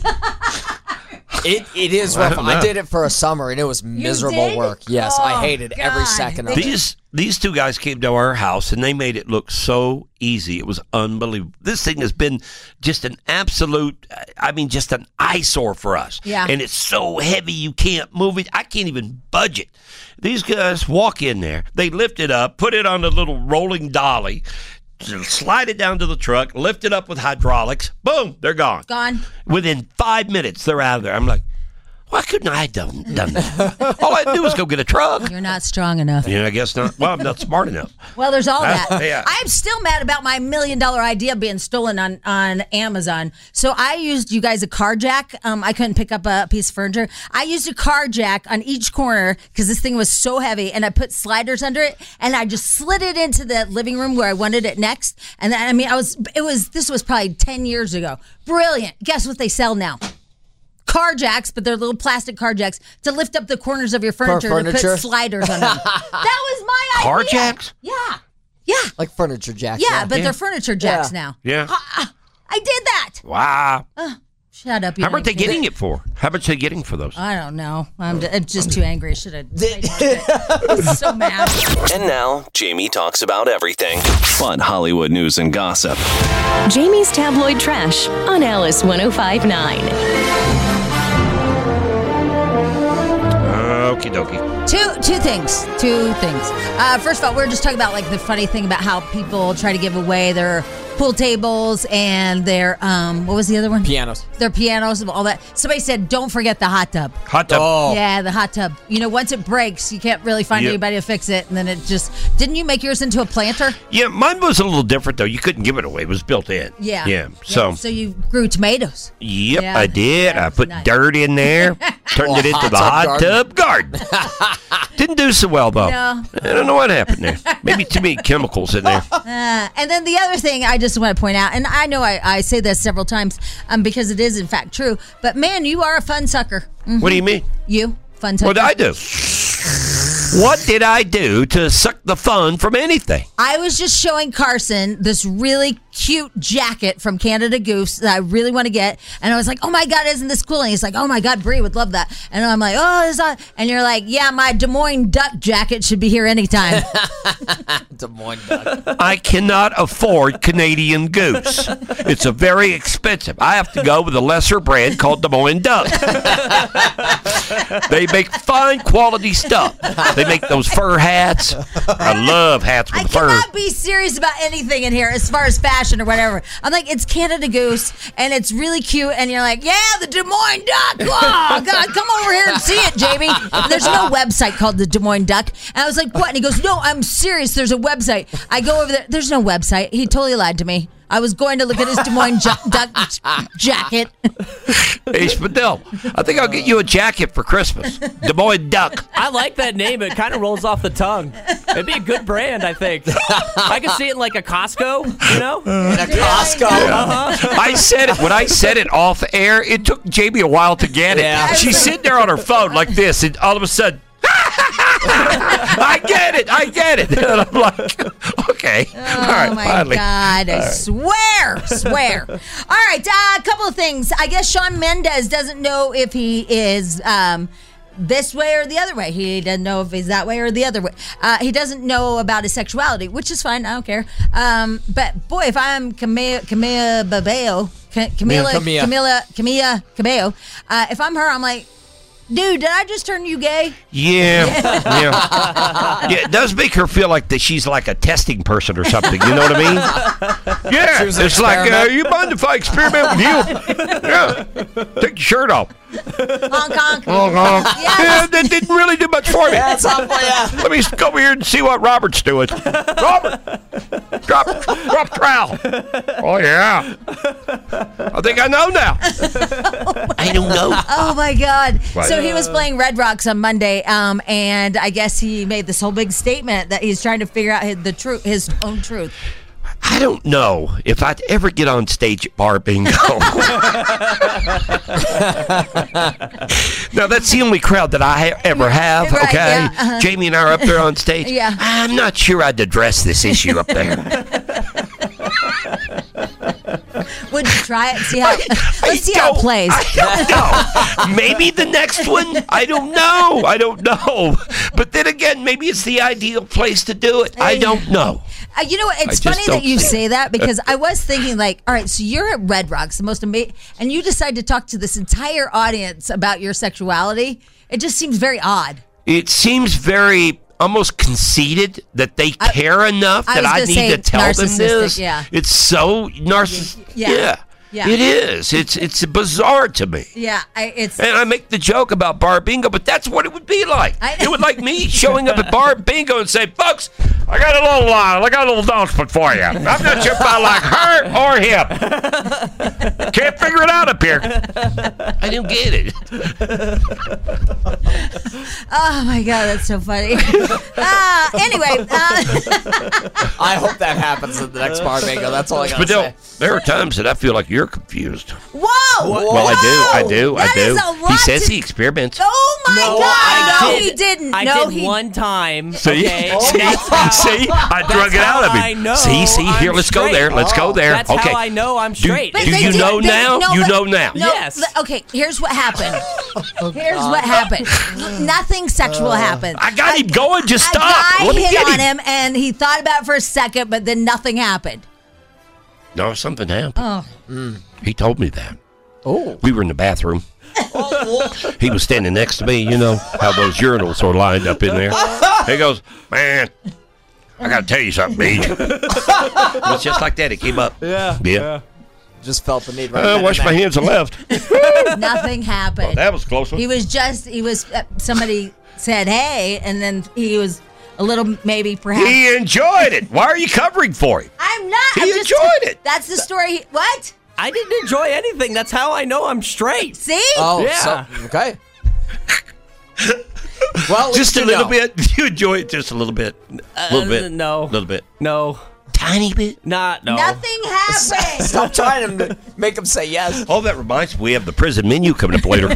It is rough. I did it for a summer, and it was miserable work. Yes, I hated every second of it. These two guys came to our house, and they made it look so easy. It was unbelievable. This thing has been just an absolute, just an eyesore for us. Yeah. And it's so heavy you can't move it. I can't even budge it. These guys walk in there. They lift it up, put it on a little rolling dolly, slide it down to the truck, lift it up with hydraulics. Boom, they're gone. Gone. Within 5 minutes, they're out of there. I'm like, Why couldn't I have done that? All I had to do was go get a truck. You're not strong enough. Yeah, I guess not. Well, I'm not smart enough. Well, there's all that. Yeah. I'm still mad about my $1 million idea being stolen on Amazon. So I used, you guys, a car jack. I couldn't pick up a piece of furniture. I used a car jack on each corner because this thing was so heavy, and I put sliders under it, and I just slid it into the living room where I wanted it next. And then, I mean, this was probably 10 years ago. Brilliant. Guess what they sell now? Car jacks, but they're little plastic car jacks to lift up the corners of your furniture to put sliders on them. That was my idea. Car jacks? Yeah. Yeah. Like furniture jacks. Yeah, but they're furniture jacks now. Yeah. I did that. Wow. Shut up. How much are they getting it for? How much are they getting for those? I don't know. I'm just too angry. I should have. I'm so mad. And now, Jamie talks about everything. Fun Hollywood news and gossip. Jamie's Tabloid Trash on Alice 105.9. Okie dokie. Two things. First of all, we're just talking about like the funny thing about how people try to give away their pool tables and their what was the other one? Pianos. Their pianos and all that. Somebody said, don't forget the hot tub. Hot tub. Oh. Yeah, the hot tub. You know, once it breaks, you can't really find anybody to fix it, and then it just didn't you make yours into a planter? Yeah, mine was a little different though. You couldn't give it away; it was built in. Yeah. Yeah. So you grew tomatoes. Yep, Yeah, I did. I put nice. dirt in there, turned it into the hot tub garden. Didn't do so well though. No. I don't know what happened there. Maybe too many chemicals in there. And then the other thing I just want to point out, and I know I say this several times because it is in fact true, but man, you are a fun sucker. Mhm. What do you mean? You fun sucker. What did I do? What did I do to suck the fun from anything? I was just showing Carson this really cute jacket from Canada Goose that I really want to get, and I was like, "Oh my God, isn't this cool?" And he's like, "Oh my God, Bree would love that." And I'm like, "Oh, is that?" And you're like, "Yeah, my Des Moines Duck jacket should be here anytime." Des Moines Duck. I cannot afford Canadian Goose. It's a very expensive. I have to go with a lesser brand called Des Moines Duck. They make fine quality stuff. They make those fur hats. I love hats with I fur. cannot be serious about anything in here as far as fashion or whatever. I'm like, it's Canada Goose, and it's really cute, and you're like, yeah, the Des Moines Duck. Oh, God, come over here and see it, Jamie. There's no website called the Des Moines Duck. And I was like, what? And he goes, no, I'm serious. There's a website. I go over there. There's no website. He totally lied to me. I was going to look at his Des Moines Duck jacket. Hey, Spadell, I think I'll get you a jacket for Christmas. Des Moines Duck. I like that name. It kind of rolls off the tongue. It'd be a good brand, I think. I could see it in like a Costco, you know? In a Costco. I said it when I said it off air. It took Jamie a while to get it. Yeah. She's sitting there on her phone like this, and all of a sudden, I get it. And I'm like, okay. Oh, all right, my finally. God. I swear. All right, a couple of things. I guess Shawn Mendes doesn't know if he is this way or the other way. He doesn't know if he's that way or the other way. He doesn't know about his sexuality, which is fine. I don't care. But, boy, if I'm Camila Cabello, if I'm her, I'm like, dude, did I just turn you gay? Yeah. It does make her feel like that she's like a testing person or something. You know what I mean? Yeah. It's like, you mind if I experiment with you? Yeah. Take your shirt off. Honk, honk. Honk, honk. Yes. Yeah, that didn't really do much for me. That's all for you. Let me go over here and see what Robert's doing. Robert, drop trowel. Oh, yeah. I think I know now. I don't know. Oh, my God. What? So he was playing Red Rocks on Monday, and I guess he made this whole big statement that he's trying to figure out his own truth. I don't know if I'd ever get on stage at Bar Bingo. Now, that's the only crowd that I ever have, Right, okay? yeah, uh-huh. Jamie and I are up there on stage. Yeah. I'm not sure I'd address this issue up there. Would you try it? See how let's see how it plays. I don't know. Maybe the next one. I don't know. But then again, maybe it's the ideal place to do it. I don't know. You know what? It's I just funny that don't you see it. say that because I was thinking like, all right, so you're at Red Rocks, the most amazing, and you decide to talk to this entire audience about your sexuality. It just seems very odd. It seems very almost conceited that they care enough I that was I gonna need say to tell them narcissistic, this. yeah. It's so narcissistic. Yeah. Yeah. It is. It's bizarre to me. Yeah, it's. And I make the joke about bar bingo, but that's what it would be like. It would like me showing up at bar bingo and say, "Folks, I got a little announcement for you. I'm not sure if I like her or him. Can't figure it out up here." I didn't get it. Oh my God, that's so funny. Anyway, I hope that happens at the next bar bingo. That's all I gotta say. There are times that I feel like you're confused. Whoa! Well, I do. That is a lot He says to- he experiments. Oh my No, God! I No, did. he didn't. I no, did he one time. See, Okay. see, I drug it out of him. I know See, here, I'm let's go straight. there. Let's go there. That's okay. how I know I'm straight. Do you know now? You know now. No, Yes. Okay, here's what happened. Here's what happened. Nothing sexual happened. I got him going. Just A stop. guy Let me hit get on him. him, and he thought about it for a second, but then nothing happened. No, something happened. Oh. He told me that. Oh. We were in the bathroom. He was standing next to me. You know how those urinals are lined up in there. He goes, "Man, I got to tell you something, B." It was just like that. It came up. Yeah. Just felt the need right then Wash and my there. hands and left. Nothing happened. Well, that was close one. He was somebody said, "Hey," and then he was a little, maybe, perhaps. He enjoyed it. Why are you covering for him? I'm not. He I'm just, enjoyed it. That's the story. What? I didn't enjoy anything. That's how I know I'm straight. See? Oh, Yeah. okay. Well, at Just least a you little know. bit. You enjoy it just a little bit. A little bit. No. A little bit. No. Tiny bit. No. Nothing happened. Stop trying to make him say yes. Oh, that reminds me, we have the prison menu coming up later.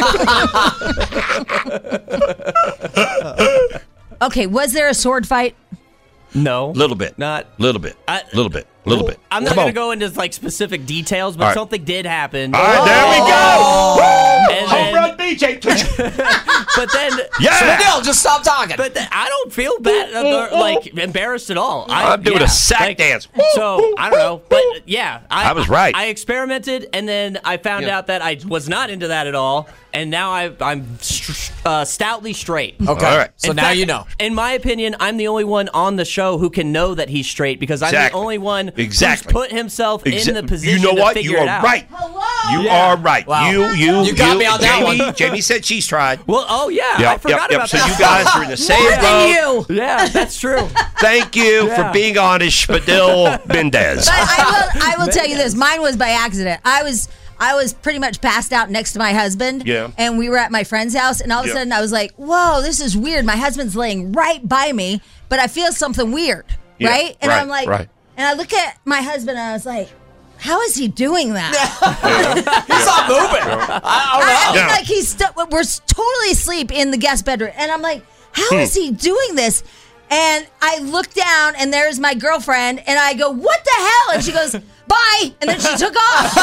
Okay, was there a sword fight? No. Little bit. Not. Little bit. Little bit. Little bit. I'm not Come going to on. go into like specific details, but All right. something did happen. All right, there we go. And Home then- run, BJ. But then, Yeah. Adele, just stop talking. but I don't feel bad, like embarrassed at all. I'm doing a sack dance. So I don't know, but yeah, I was right. I experimented, and then I found out that I was not into that at all, and now I'm stoutly straight. Okay. All right. So In now fact, you know. In my opinion, I'm the only one on the show who can know that he's straight because I'm Exactly. the only one Exactly. who's put himself in the position You know what? to figure You are it out. right. Hello? You are right. Wow. You got me on that Jamie, one. Jamie said she's tried. Well, oh yeah, I forgot about So that. you guys are in the same More than boat. you. Yeah, that's true. Thank you Yeah. for being honest, Spadil Mendez. But I will tell you this. Mine was by accident. I was pretty much passed out next to my husband. Yeah. And we were at my friend's house, and all of a Yeah. sudden I was like, whoa, this is weird. My husband's laying right by me, but I feel something weird. Yeah, Right? And right, I'm like, right. and I look at my husband and I was like, how is he doing that? He's not moving. I I mean, Yeah. like he's we're totally asleep in the guest bedroom, and I'm like, how is he doing this? And I look down, and there's my girlfriend, and I go, what the hell? And she goes, bye, and then she took off.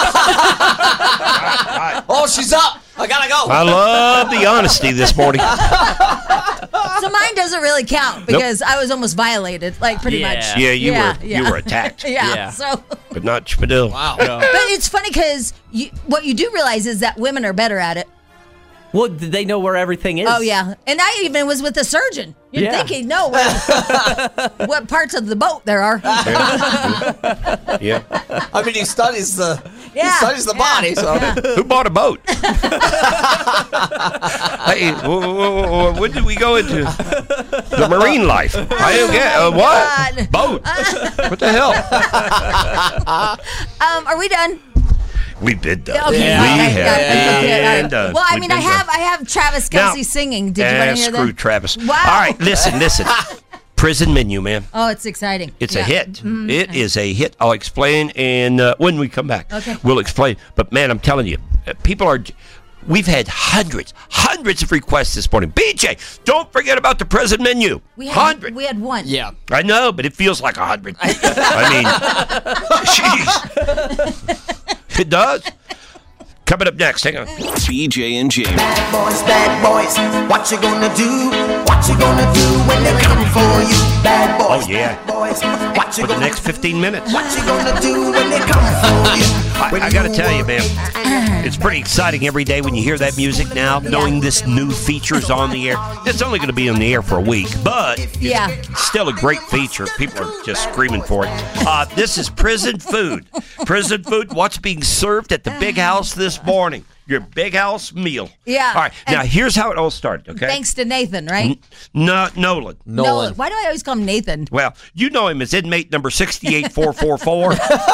Oh, she's up. I gotta go. I love the honesty this morning. So mine doesn't really count because I was almost violated, like pretty Yeah. much. Yeah, you were attacked, Yeah. Yeah. So, but not Spadil. Wow. but it's funny because what you do realize is that women are better at it. Well, they know where everything is. Oh yeah, and I even was with a surgeon. You'd Yeah. think he'd know what parts of the boat there are. Yeah. I mean, he studies the Yeah. body. So Yeah. Who bought a boat? Hey, when did we go into the marine life? I don't get what God. boat. What the hell? Are we done? We've been done. Okay, We okay, have okay, been done. Well, I We've mean, been I have Travis Now- Kelce singing. Did you want to hear Screw that? Travis. Wow. All right, listen. Prison Menu, man. Oh, it's exciting. It's Yeah. a hit. It is a hit. I'll explain when we come back. Okay. We'll explain. But, man, I'm telling you, people are... We've had hundreds of requests this morning. BJ, don't forget about the Prison Menu. We had 100. We had one. yeah. I know, but it feels like 100. I mean, jeez. It does. Coming up next, hang on. BJ and Jamie. Bad boys, what you gonna do? What you gonna do when they come for you? Bad boys, Oh, yeah. bad boys, what you For the gonna next 15 minutes. What you gonna do when they come for you? I got to tell you, man, it's pretty exciting every day when you hear that music now, knowing this new feature's on the air. It's only going to be on the air for a week, but it's still a great feature. People are just screaming for it. This is prison food. Prison food, what's being served at the Big House this morning. Your Big House meal. Yeah. All right. Now, here's how it all started, okay? Thanks to Nathan, right? Nolan. Why do I always call him Nathan? Well, you know him as inmate number 68444.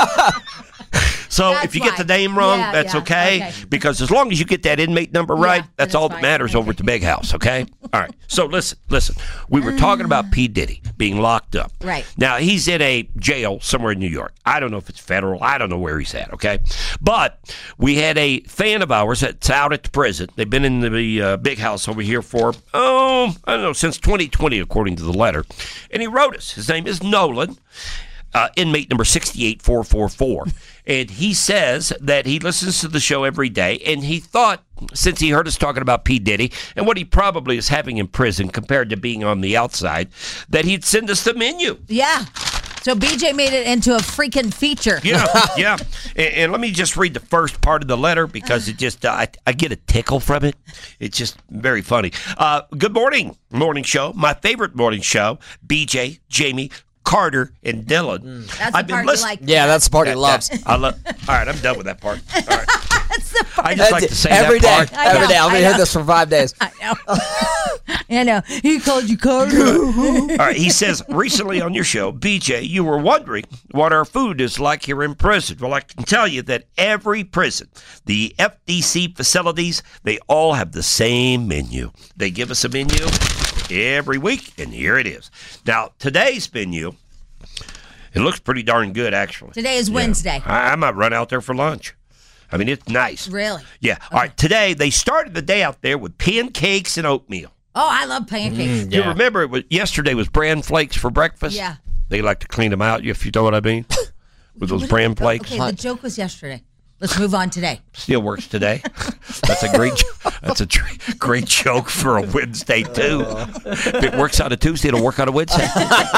So That's if you get why. the name wrong, Yeah, that's yeah, okay. Because as long as you get that inmate number right, that's all that matters over at the Big House, okay? All right. So listen. We were talking about P. Diddy being locked up. Right. Now, he's in a jail somewhere in New York. I don't know if it's federal. I don't know where he's at, okay? But we had a fan of ours that's out at the prison. They've been in the Big House over here for, I don't know, since 2020, according to the letter. And he wrote us. His name is Nolan. Inmate number 68444. And he says that he listens to the show every day, and he thought, since he heard us talking about P. Diddy and what he probably is having in prison compared to being on the outside, that he'd send us the menu. Yeah. So BJ made it into a freaking feature. Yeah. And let me just read the first part of the letter because it just, I get a tickle from it. It's just very funny. Good morning show. My favorite morning show, BJ, Jamie, Carter, and Dylan. That's the part you like. Yeah, that's the part he loves. All right, I'm done with that part. All right. That's the part. I just like to say every that day. part. Every day. I'm going to hear this for 5 days. I know. I know. He called you Carter. All right, he says, recently on your show, BJ, you were wondering what our food is like here in prison. Well, I can tell you that every prison, the FDC facilities, they all have the same menu. They give us a menu every week, and here it is. Now, today's menu, it looks pretty darn good, actually. Today is Wednesday. I might run out there for lunch. I mean, it's nice. Really? Yeah. Okay. All right, today, they started the day out there with pancakes and oatmeal. Oh, I love pancakes. You remember yesterday was bran flakes for breakfast? Yeah. They like to clean them out, if you know what I mean, with those bran flakes. Okay, the joke was yesterday. Let's move on today. Still works today. That's a great joke for a Wednesday too. If it works on a Tuesday, it'll work on a Wednesday.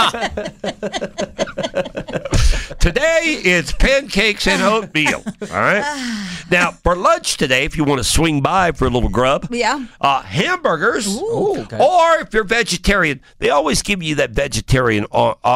Today it's pancakes and oatmeal. All right. Now for lunch today, if you want to swing by for a little grub, hamburgers. Ooh. Okay. Or if you're vegetarian, they always give you that vegetarian,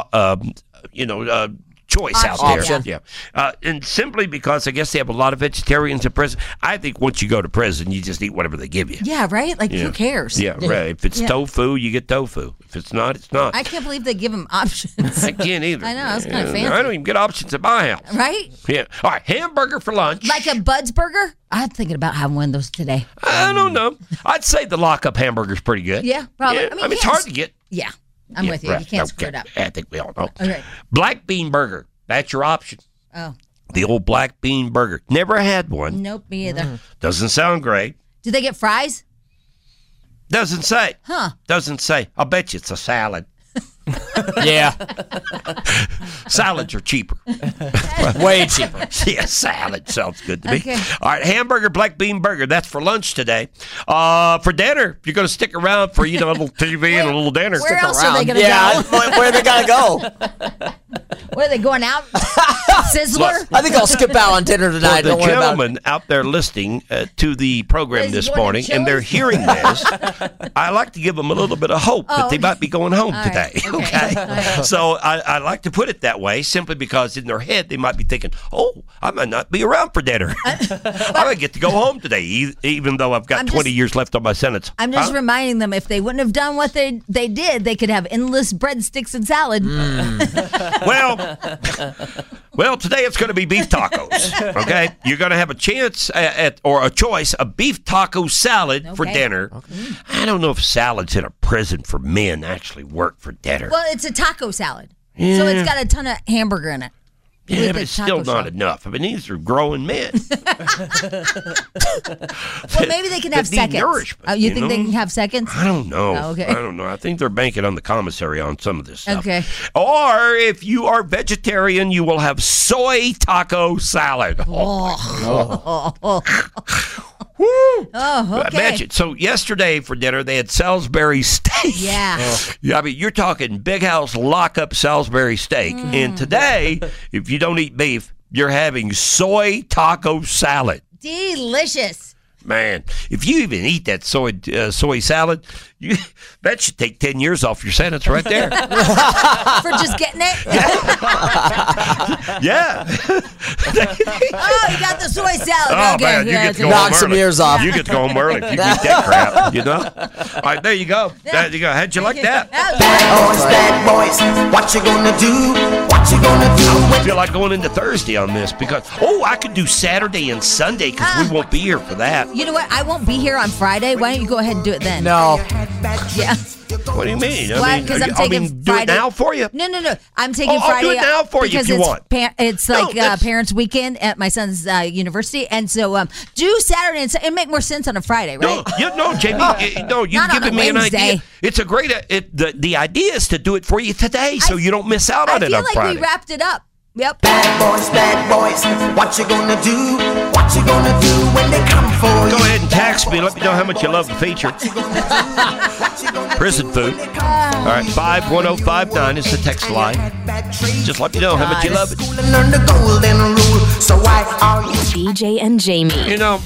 choice out there. Option. Yeah. And simply because I guess they have a lot of vegetarians in prison. I think once you go to prison, you just eat whatever they give you. Yeah, right? Like, who cares? Yeah, right. If it's tofu, you get tofu. If it's not, it's not. I can't believe they give them options. I can't either. I know, that's kind of fancy. I don't even get options at my house. Right? Yeah. All right, hamburger for lunch. Like a Bud's Burger? I'm thinking about having one of those today. I don't know. I'd say the lockup hamburger's pretty good. Yeah, probably. Yeah, I mean, it's hard to get. Yeah, I'm with you. Right. You can't screw it up. I think we all know. Okay. Black bean burger. That's your option. Oh. The old black bean burger. Never had one. Nope, me either. Doesn't sound great. Do they get fries? Doesn't say. Huh. Doesn't say. I'll bet you it's a salad. Yeah. Salads are cheaper. Way cheaper. Yeah, salad sounds good to me. Okay. All right, hamburger, black bean burger. That's for lunch today. For dinner, you're going to stick around for a little TV and a little dinner. Where else are they going to Yeah, go? where are they going to go? Where are they going out? Sizzler? I think I'll skip out on dinner tonight. The Don't worry about it. gentlemen out there listening to the program Is he this going to morning, and they're Chili's? hearing this, I like to give them a little bit of hope that they might be going home All today. right. Okay. So I like to put it that way simply because in their head they might be thinking, oh, I might not be around for dinner. I might get to go home today, even though I've got 20 years left on my sentence. I'm just reminding them if they wouldn't have done what they did, they could have endless breadsticks and salad. Well, today it's going to be beef tacos. Okay, you're going to have a chance or a choice of beef taco salad for dinner. Okay. I don't know if salads in a prison for men actually work for dinner. Well, it's a taco salad, so it's got a ton of hamburger in it. Yeah, but it's still not enough. I mean, these are growing men. Well, maybe they can have seconds. Nourishment, You think they can have seconds? I don't know. Oh, okay. I don't know. I think they're banking on the commissary on some of this stuff. Okay. Or if you are vegetarian, you will have soy taco salad. Oh, okay. Imagine. So yesterday for dinner, they had Salisbury steak. Yeah. Yeah, I mean, you're talking Big House lockup Salisbury steak. And today, if you don't eat beef, you're having soy taco salad. Delicious. Man, if you even eat that soy salad, that should take 10 years off your sentence right there. For just getting it? Yeah. Oh, you got the soy salad. Oh, okay. man, you get to go Knock home some early. years off. You get to go home early if you eat that crap, you know? All right, there you go. There you go. How'd you like that? Bad boys, what you gonna do? What you gonna do I feel like going into Thursday on this because, I could do Saturday and Sunday because we won't be here for that. You know what? I won't be here on Friday. Why don't you go ahead and do it then? No. Yeah. What do you mean? Because I'm taking do Friday. it now for you? No. I'm taking I'll Friday do it now for you if you because want. It's like Parents' Weekend at my son's university, and so do Saturday and it make more sense on a Friday, right? No, Jamie. No, you've Not on given a me an Wednesday. idea. It's a great. The idea is to do it for you today, so you don't miss out on I it feel on like Friday. we wrapped it up. Yep. Bad boys, what you gonna do? What you gonna do when they come for you? Go ahead and text me. Let me know how much you love the feature. Prison food. All right, 51059 is the text line. Just let me know how much you love it. Learn the golden rule. So why are you? BJ and Jamie. You know,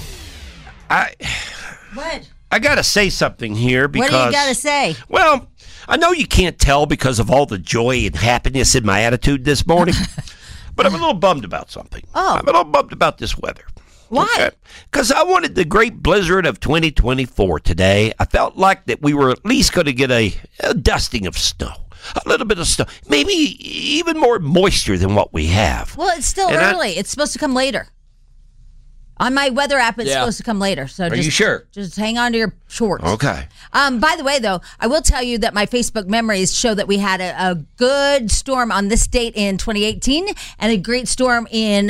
What? I got to say something here because. What do you got to say? Well, I know you can't tell because of all the joy and happiness in my attitude this morning, but I'm a little bummed about something. Oh. I'm a little bummed about this weather. Why? Because I wanted the great blizzard of 2024 today. I felt like that we were at least going to get a dusting of snow. A little bit of snow. Maybe even more moisture than what we have. Well, it's still And early. It's supposed to come later. On my weather app, it's supposed to come later. So Are you sure? Just hang on to your shorts. Okay. By the way, though, I will tell you that my Facebook memories show that we had a good storm on this date in 2018 and a great storm in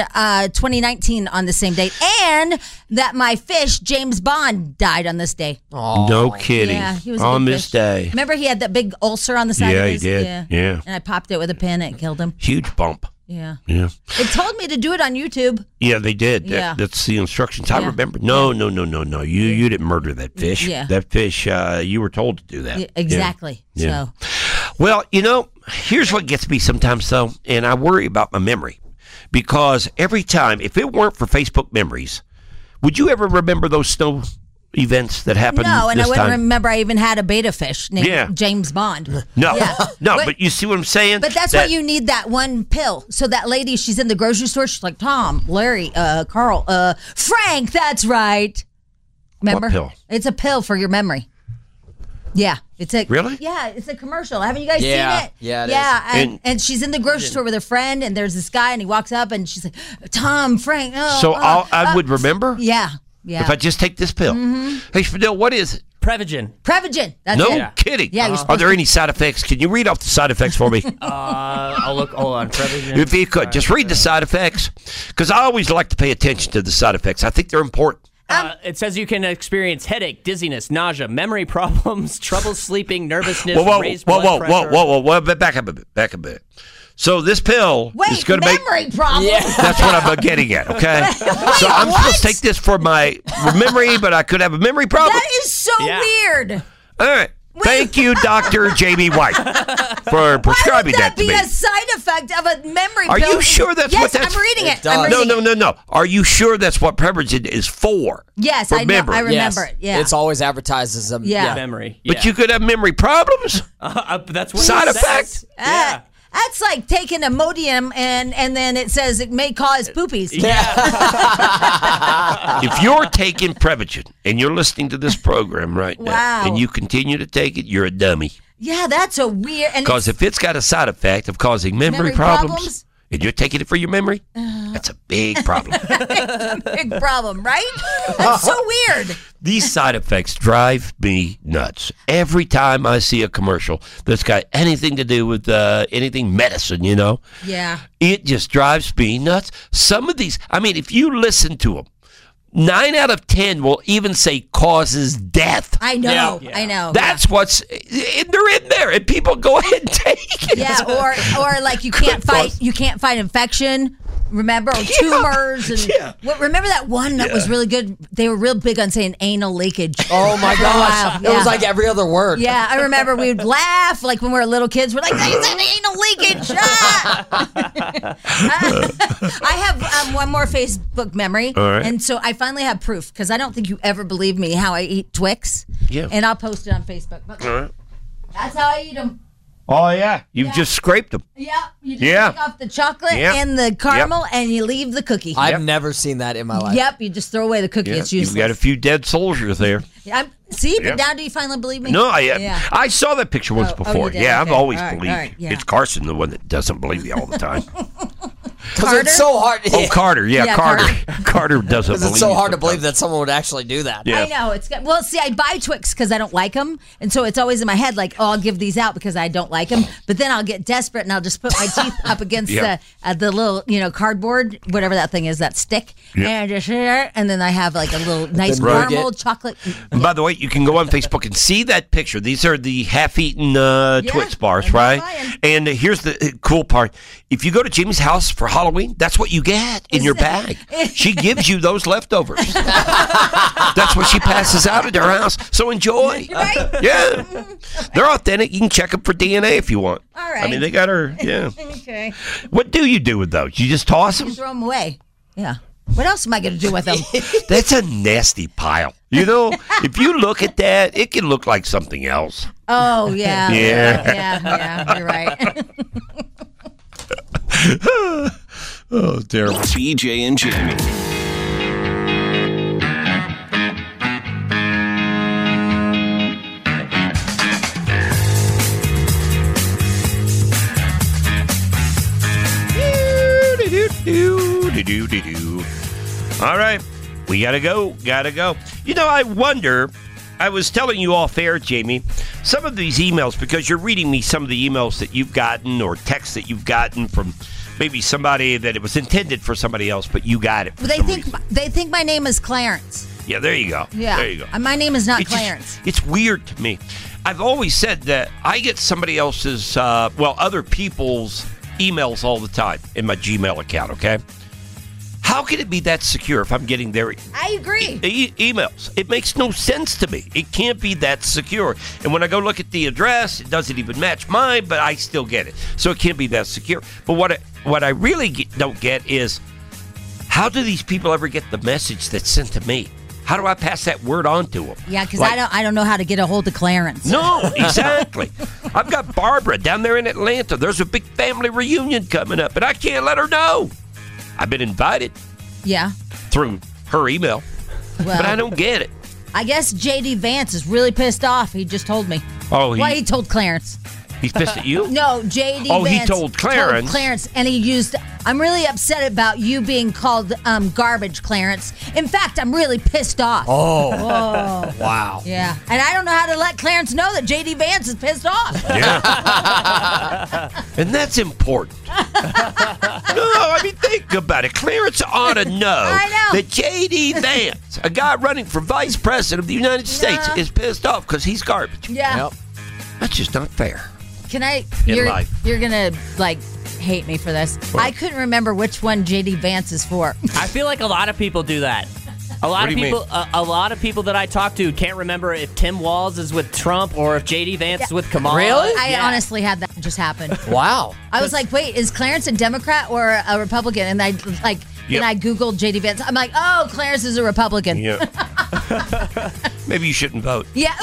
2019 on the same date, and that my fish James Bond died on this day. No kidding. Yeah, he was a on good this fish. day. Remember, he had that big ulcer on the side Yeah, of he his did. Yeah. And I popped it with a pin and it killed him. Huge bump. Yeah. Yeah. It told me to do it on YouTube. Yeah, they did. Yeah. That's the instructions. I Yeah. remember. No. You didn't murder that fish. Yeah. That fish, you were told to do that. Yeah, exactly. Yeah. So, Well, here's what gets me sometimes, though, and I worry about my memory. Because every time, if it weren't for Facebook memories, would you ever remember those snow events that happened no, and I this wouldn't time? remember I even had a beta fish named Yeah. James Bond. No, Yeah. no, but you see what I'm saying? But that's why you need that one pill. So that lady, she's in the grocery store. She's like, Tom, Larry, Carl, Frank. That's right. Remember? What pill? It's a pill for your memory. Yeah, it's a Really? Yeah, it's a commercial. Haven't you guys Yeah. seen it? Yeah, it yeah. is. And she's in the grocery store with her friend, and there's this guy, and he walks up, and she's like, Tom, Frank. Oh, So I would remember Yeah, yeah. if I just take this pill. Hey, Fidel, what is it? Prevagen. Prevagen. That's No it. kidding. Yeah, you're Are supposed there any side effects? Can you read off the side effects for me? I'll look. Hold on. Prevagen. If you could, just read the side effects. Because I always like to pay attention to the side effects. I think they're important. It says you can experience headache, dizziness, nausea, memory problems, trouble sleeping, nervousness, Whoa, raised blood pressure. Back up a bit. So this pill is Wait, going to make... memory problem. That's what I'm getting at, okay? So I'm supposed to take this for my memory, but I could have a memory problem? That is so Yeah. weird. All right. Thank you, Dr. Jamie White, for prescribing Why would that to be me. a side effect of a memory Are pill? you sure that's yes, what that's... I'm reading it. does. I'm reading it. No. Are you sure that's what Prevagen is for? Yes, For I know. memory. I Yes. remember it. Yeah. It's always advertised as a Yeah. Memory. But Yeah. you could have memory problems? That's what Side it says. effect? Yeah. That's like taking Imodium and then it says it may cause poopies. If you're taking Prevagen and you're listening to this program right now Wow. and you continue to take it, you're a dummy. Yeah, that's a weird. And Because if it's got a side effect of causing memory Memory problems, problems? and you're taking it for your memory, that's a big problem. it's a big problem, right? That's so weird. These side effects drive me nuts. Every time I see a commercial that's got anything to do with anything medicine, Yeah. it just drives me nuts. Some of these, if you listen to them, 9 out of 10 will even say causes death. I know. Yeah. I know. That's what's, and they're in there, and people go ahead and take it. Yeah, or like you can't fight infection. Remember tumors and remember that one that was really good? They were real big on saying anal leakage. Oh my gosh. It was like every other word. Yeah, I remember we'd laugh like when we were little kids. We're like, they said anal leakage. I have one more Facebook memory. All right. And so I finally have proof because I don't think you ever believe me how I eat Twix. Yeah. And I'll post it on Facebook. But All right. that's how I eat them. Oh, yeah. You've just scraped them. Yeah, you just take off the chocolate and the caramel, and you leave the cookie. I've never seen that in my life. Yep, you just throw away the cookie. Yeah. It's useless. You've got a few dead soldiers there. See, Yeah. but now do you finally believe me? No, I saw that picture once Oh, before. you did? Yeah, I've Okay. always All right, believed all right, you. yeah. It's Carson, the one that doesn't believe you all the time. Because it's so hard. Oh, Carter. Yeah, Yeah, Carter. Carter doesn't Because believe it's so you hard to sometimes. believe that someone would actually do that. Yeah. I know. Well, see, I buy Twix because I don't like them. And so it's always in my head like, oh, I'll give these out because I don't like them. But then I'll get desperate and I'll just put my teeth up against Yeah. the little, cardboard, whatever that thing is, that stick. Yeah. And just and then I have like a little nice Right. caramel chocolate. And by the way, you can go on Facebook and see that picture. These are the half-eaten Twix bars, I'm not right? lying. And here's the cool part. If you go to Jamie's house for Halloween, that's what you get in your bag. She gives you those leftovers. That's what she passes out at her house. So enjoy. Right? Yeah. They're authentic. You can check them for DNA if you want. All right. I mean, they got her, yeah. Okay. What do you do with those? You just toss them? You throw them away. Yeah. What else am I going to do with them? That's a nasty pile. You know, if you look at that, it can look like something else. Oh, yeah. Yeah. Yeah, you're right. Oh, terrible. BJ and Jamie. All right, we gotta go. You know, I wonder. I was telling you off air, Jamie, some of these emails, because you're reading me some of the emails that you've gotten or texts that you've gotten from maybe somebody that it was intended for somebody else, but you got it. For They some think reason. they think my name is Clarence. Yeah, there you go. Yeah. There you go. My name is not It's just- Clarence. it's weird to me. I've always said that I get somebody else's, other people's emails all the time in my Gmail account, okay? How can it be that secure if I'm getting their I agree. emails? It makes no sense to me. It can't be that secure. And when I go look at the address, it doesn't even match mine, but I still get it. So it can't be that secure. But what I really don't get is, how do these people ever get the message that's sent to me? How do I pass that word on to them? Yeah, because I don't know how to get a hold of Clarence. No, exactly. I've got Barbara down there in Atlanta. There's a big family reunion coming up, but I can't let her know. I've been invited Yeah. through her email, Well, but I don't get it. I guess J.D. Vance is really pissed off. He just told me. Oh, He told Clarence. he's pissed at you? No, J.D. Oh, he Vance told Clarence. and he used, I'm really upset about you being called garbage, Clarence. In fact, I'm really pissed off. Oh. Oh. Wow. Yeah. And I don't know how to let Clarence know that J.D. Vance is pissed off. Yeah. And that's important. No, I mean, think about it. Clarence ought to know, I know. that J.D. Vance, a guy running for vice president of the United States, is pissed off because he's garbage. Yeah. That's just not fair. Can I? In life. You're gonna hate me for this. I couldn't remember which one JD Vance is for. I feel like a lot of people do that. A lot What of do you people, a lot of people that I talk to can't remember if Tim Walz is with Trump or if JD Vance is with Kamala. Really? I honestly had that just happen. Wow. I was like, wait, is Clarence a Democrat or a Republican? And I Yep. and I Googled JD Vance. I'm like, oh, Clarence is a Republican. Yeah. Maybe you shouldn't vote. Yeah.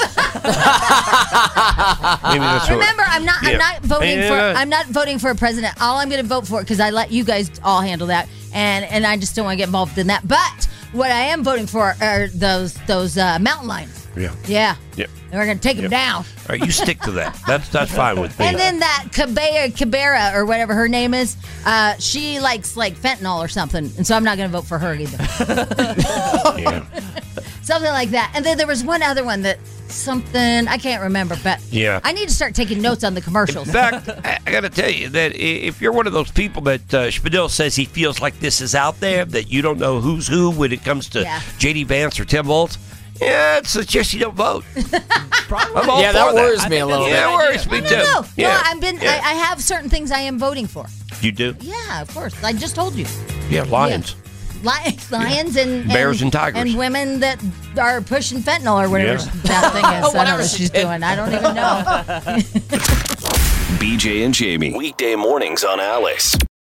Maybe that's what. Remember, I'm not voting Yeah. for. I'm not voting for a president. All I'm going to vote for, because I let you guys all handle that, and I just don't want to get involved in that. But what I am voting for are those mountain lions. Yeah. Yeah. Yep. And we're going to take them down. All right, you stick to that. That's fine with me. And then that Cabrera or whatever her name is, she likes fentanyl or something, and so I'm not going to vote for her either. Yeah. Something like that. And then there was one other one that I can't remember, but Yeah. I need to start taking notes on the commercials. In fact, I got to tell you that if you're one of those people that Spadil says he feels like this is out there, that you don't know who's who when it comes to J.D. Vance or Tim Walz, yeah, it's just you don't vote. I'm all Yeah, for that worries me a little bit. Yeah, it worries me too. No, Yeah. I have certain things I am voting for. You do? Yeah, of course. I just told you. Yeah, lions. Lions and Bears and tigers. and women that are pushing fentanyl or whatever that thing is. I don't know Whatever what she's doing. I don't even know. BJ and Jamie. Weekday mornings on Alice.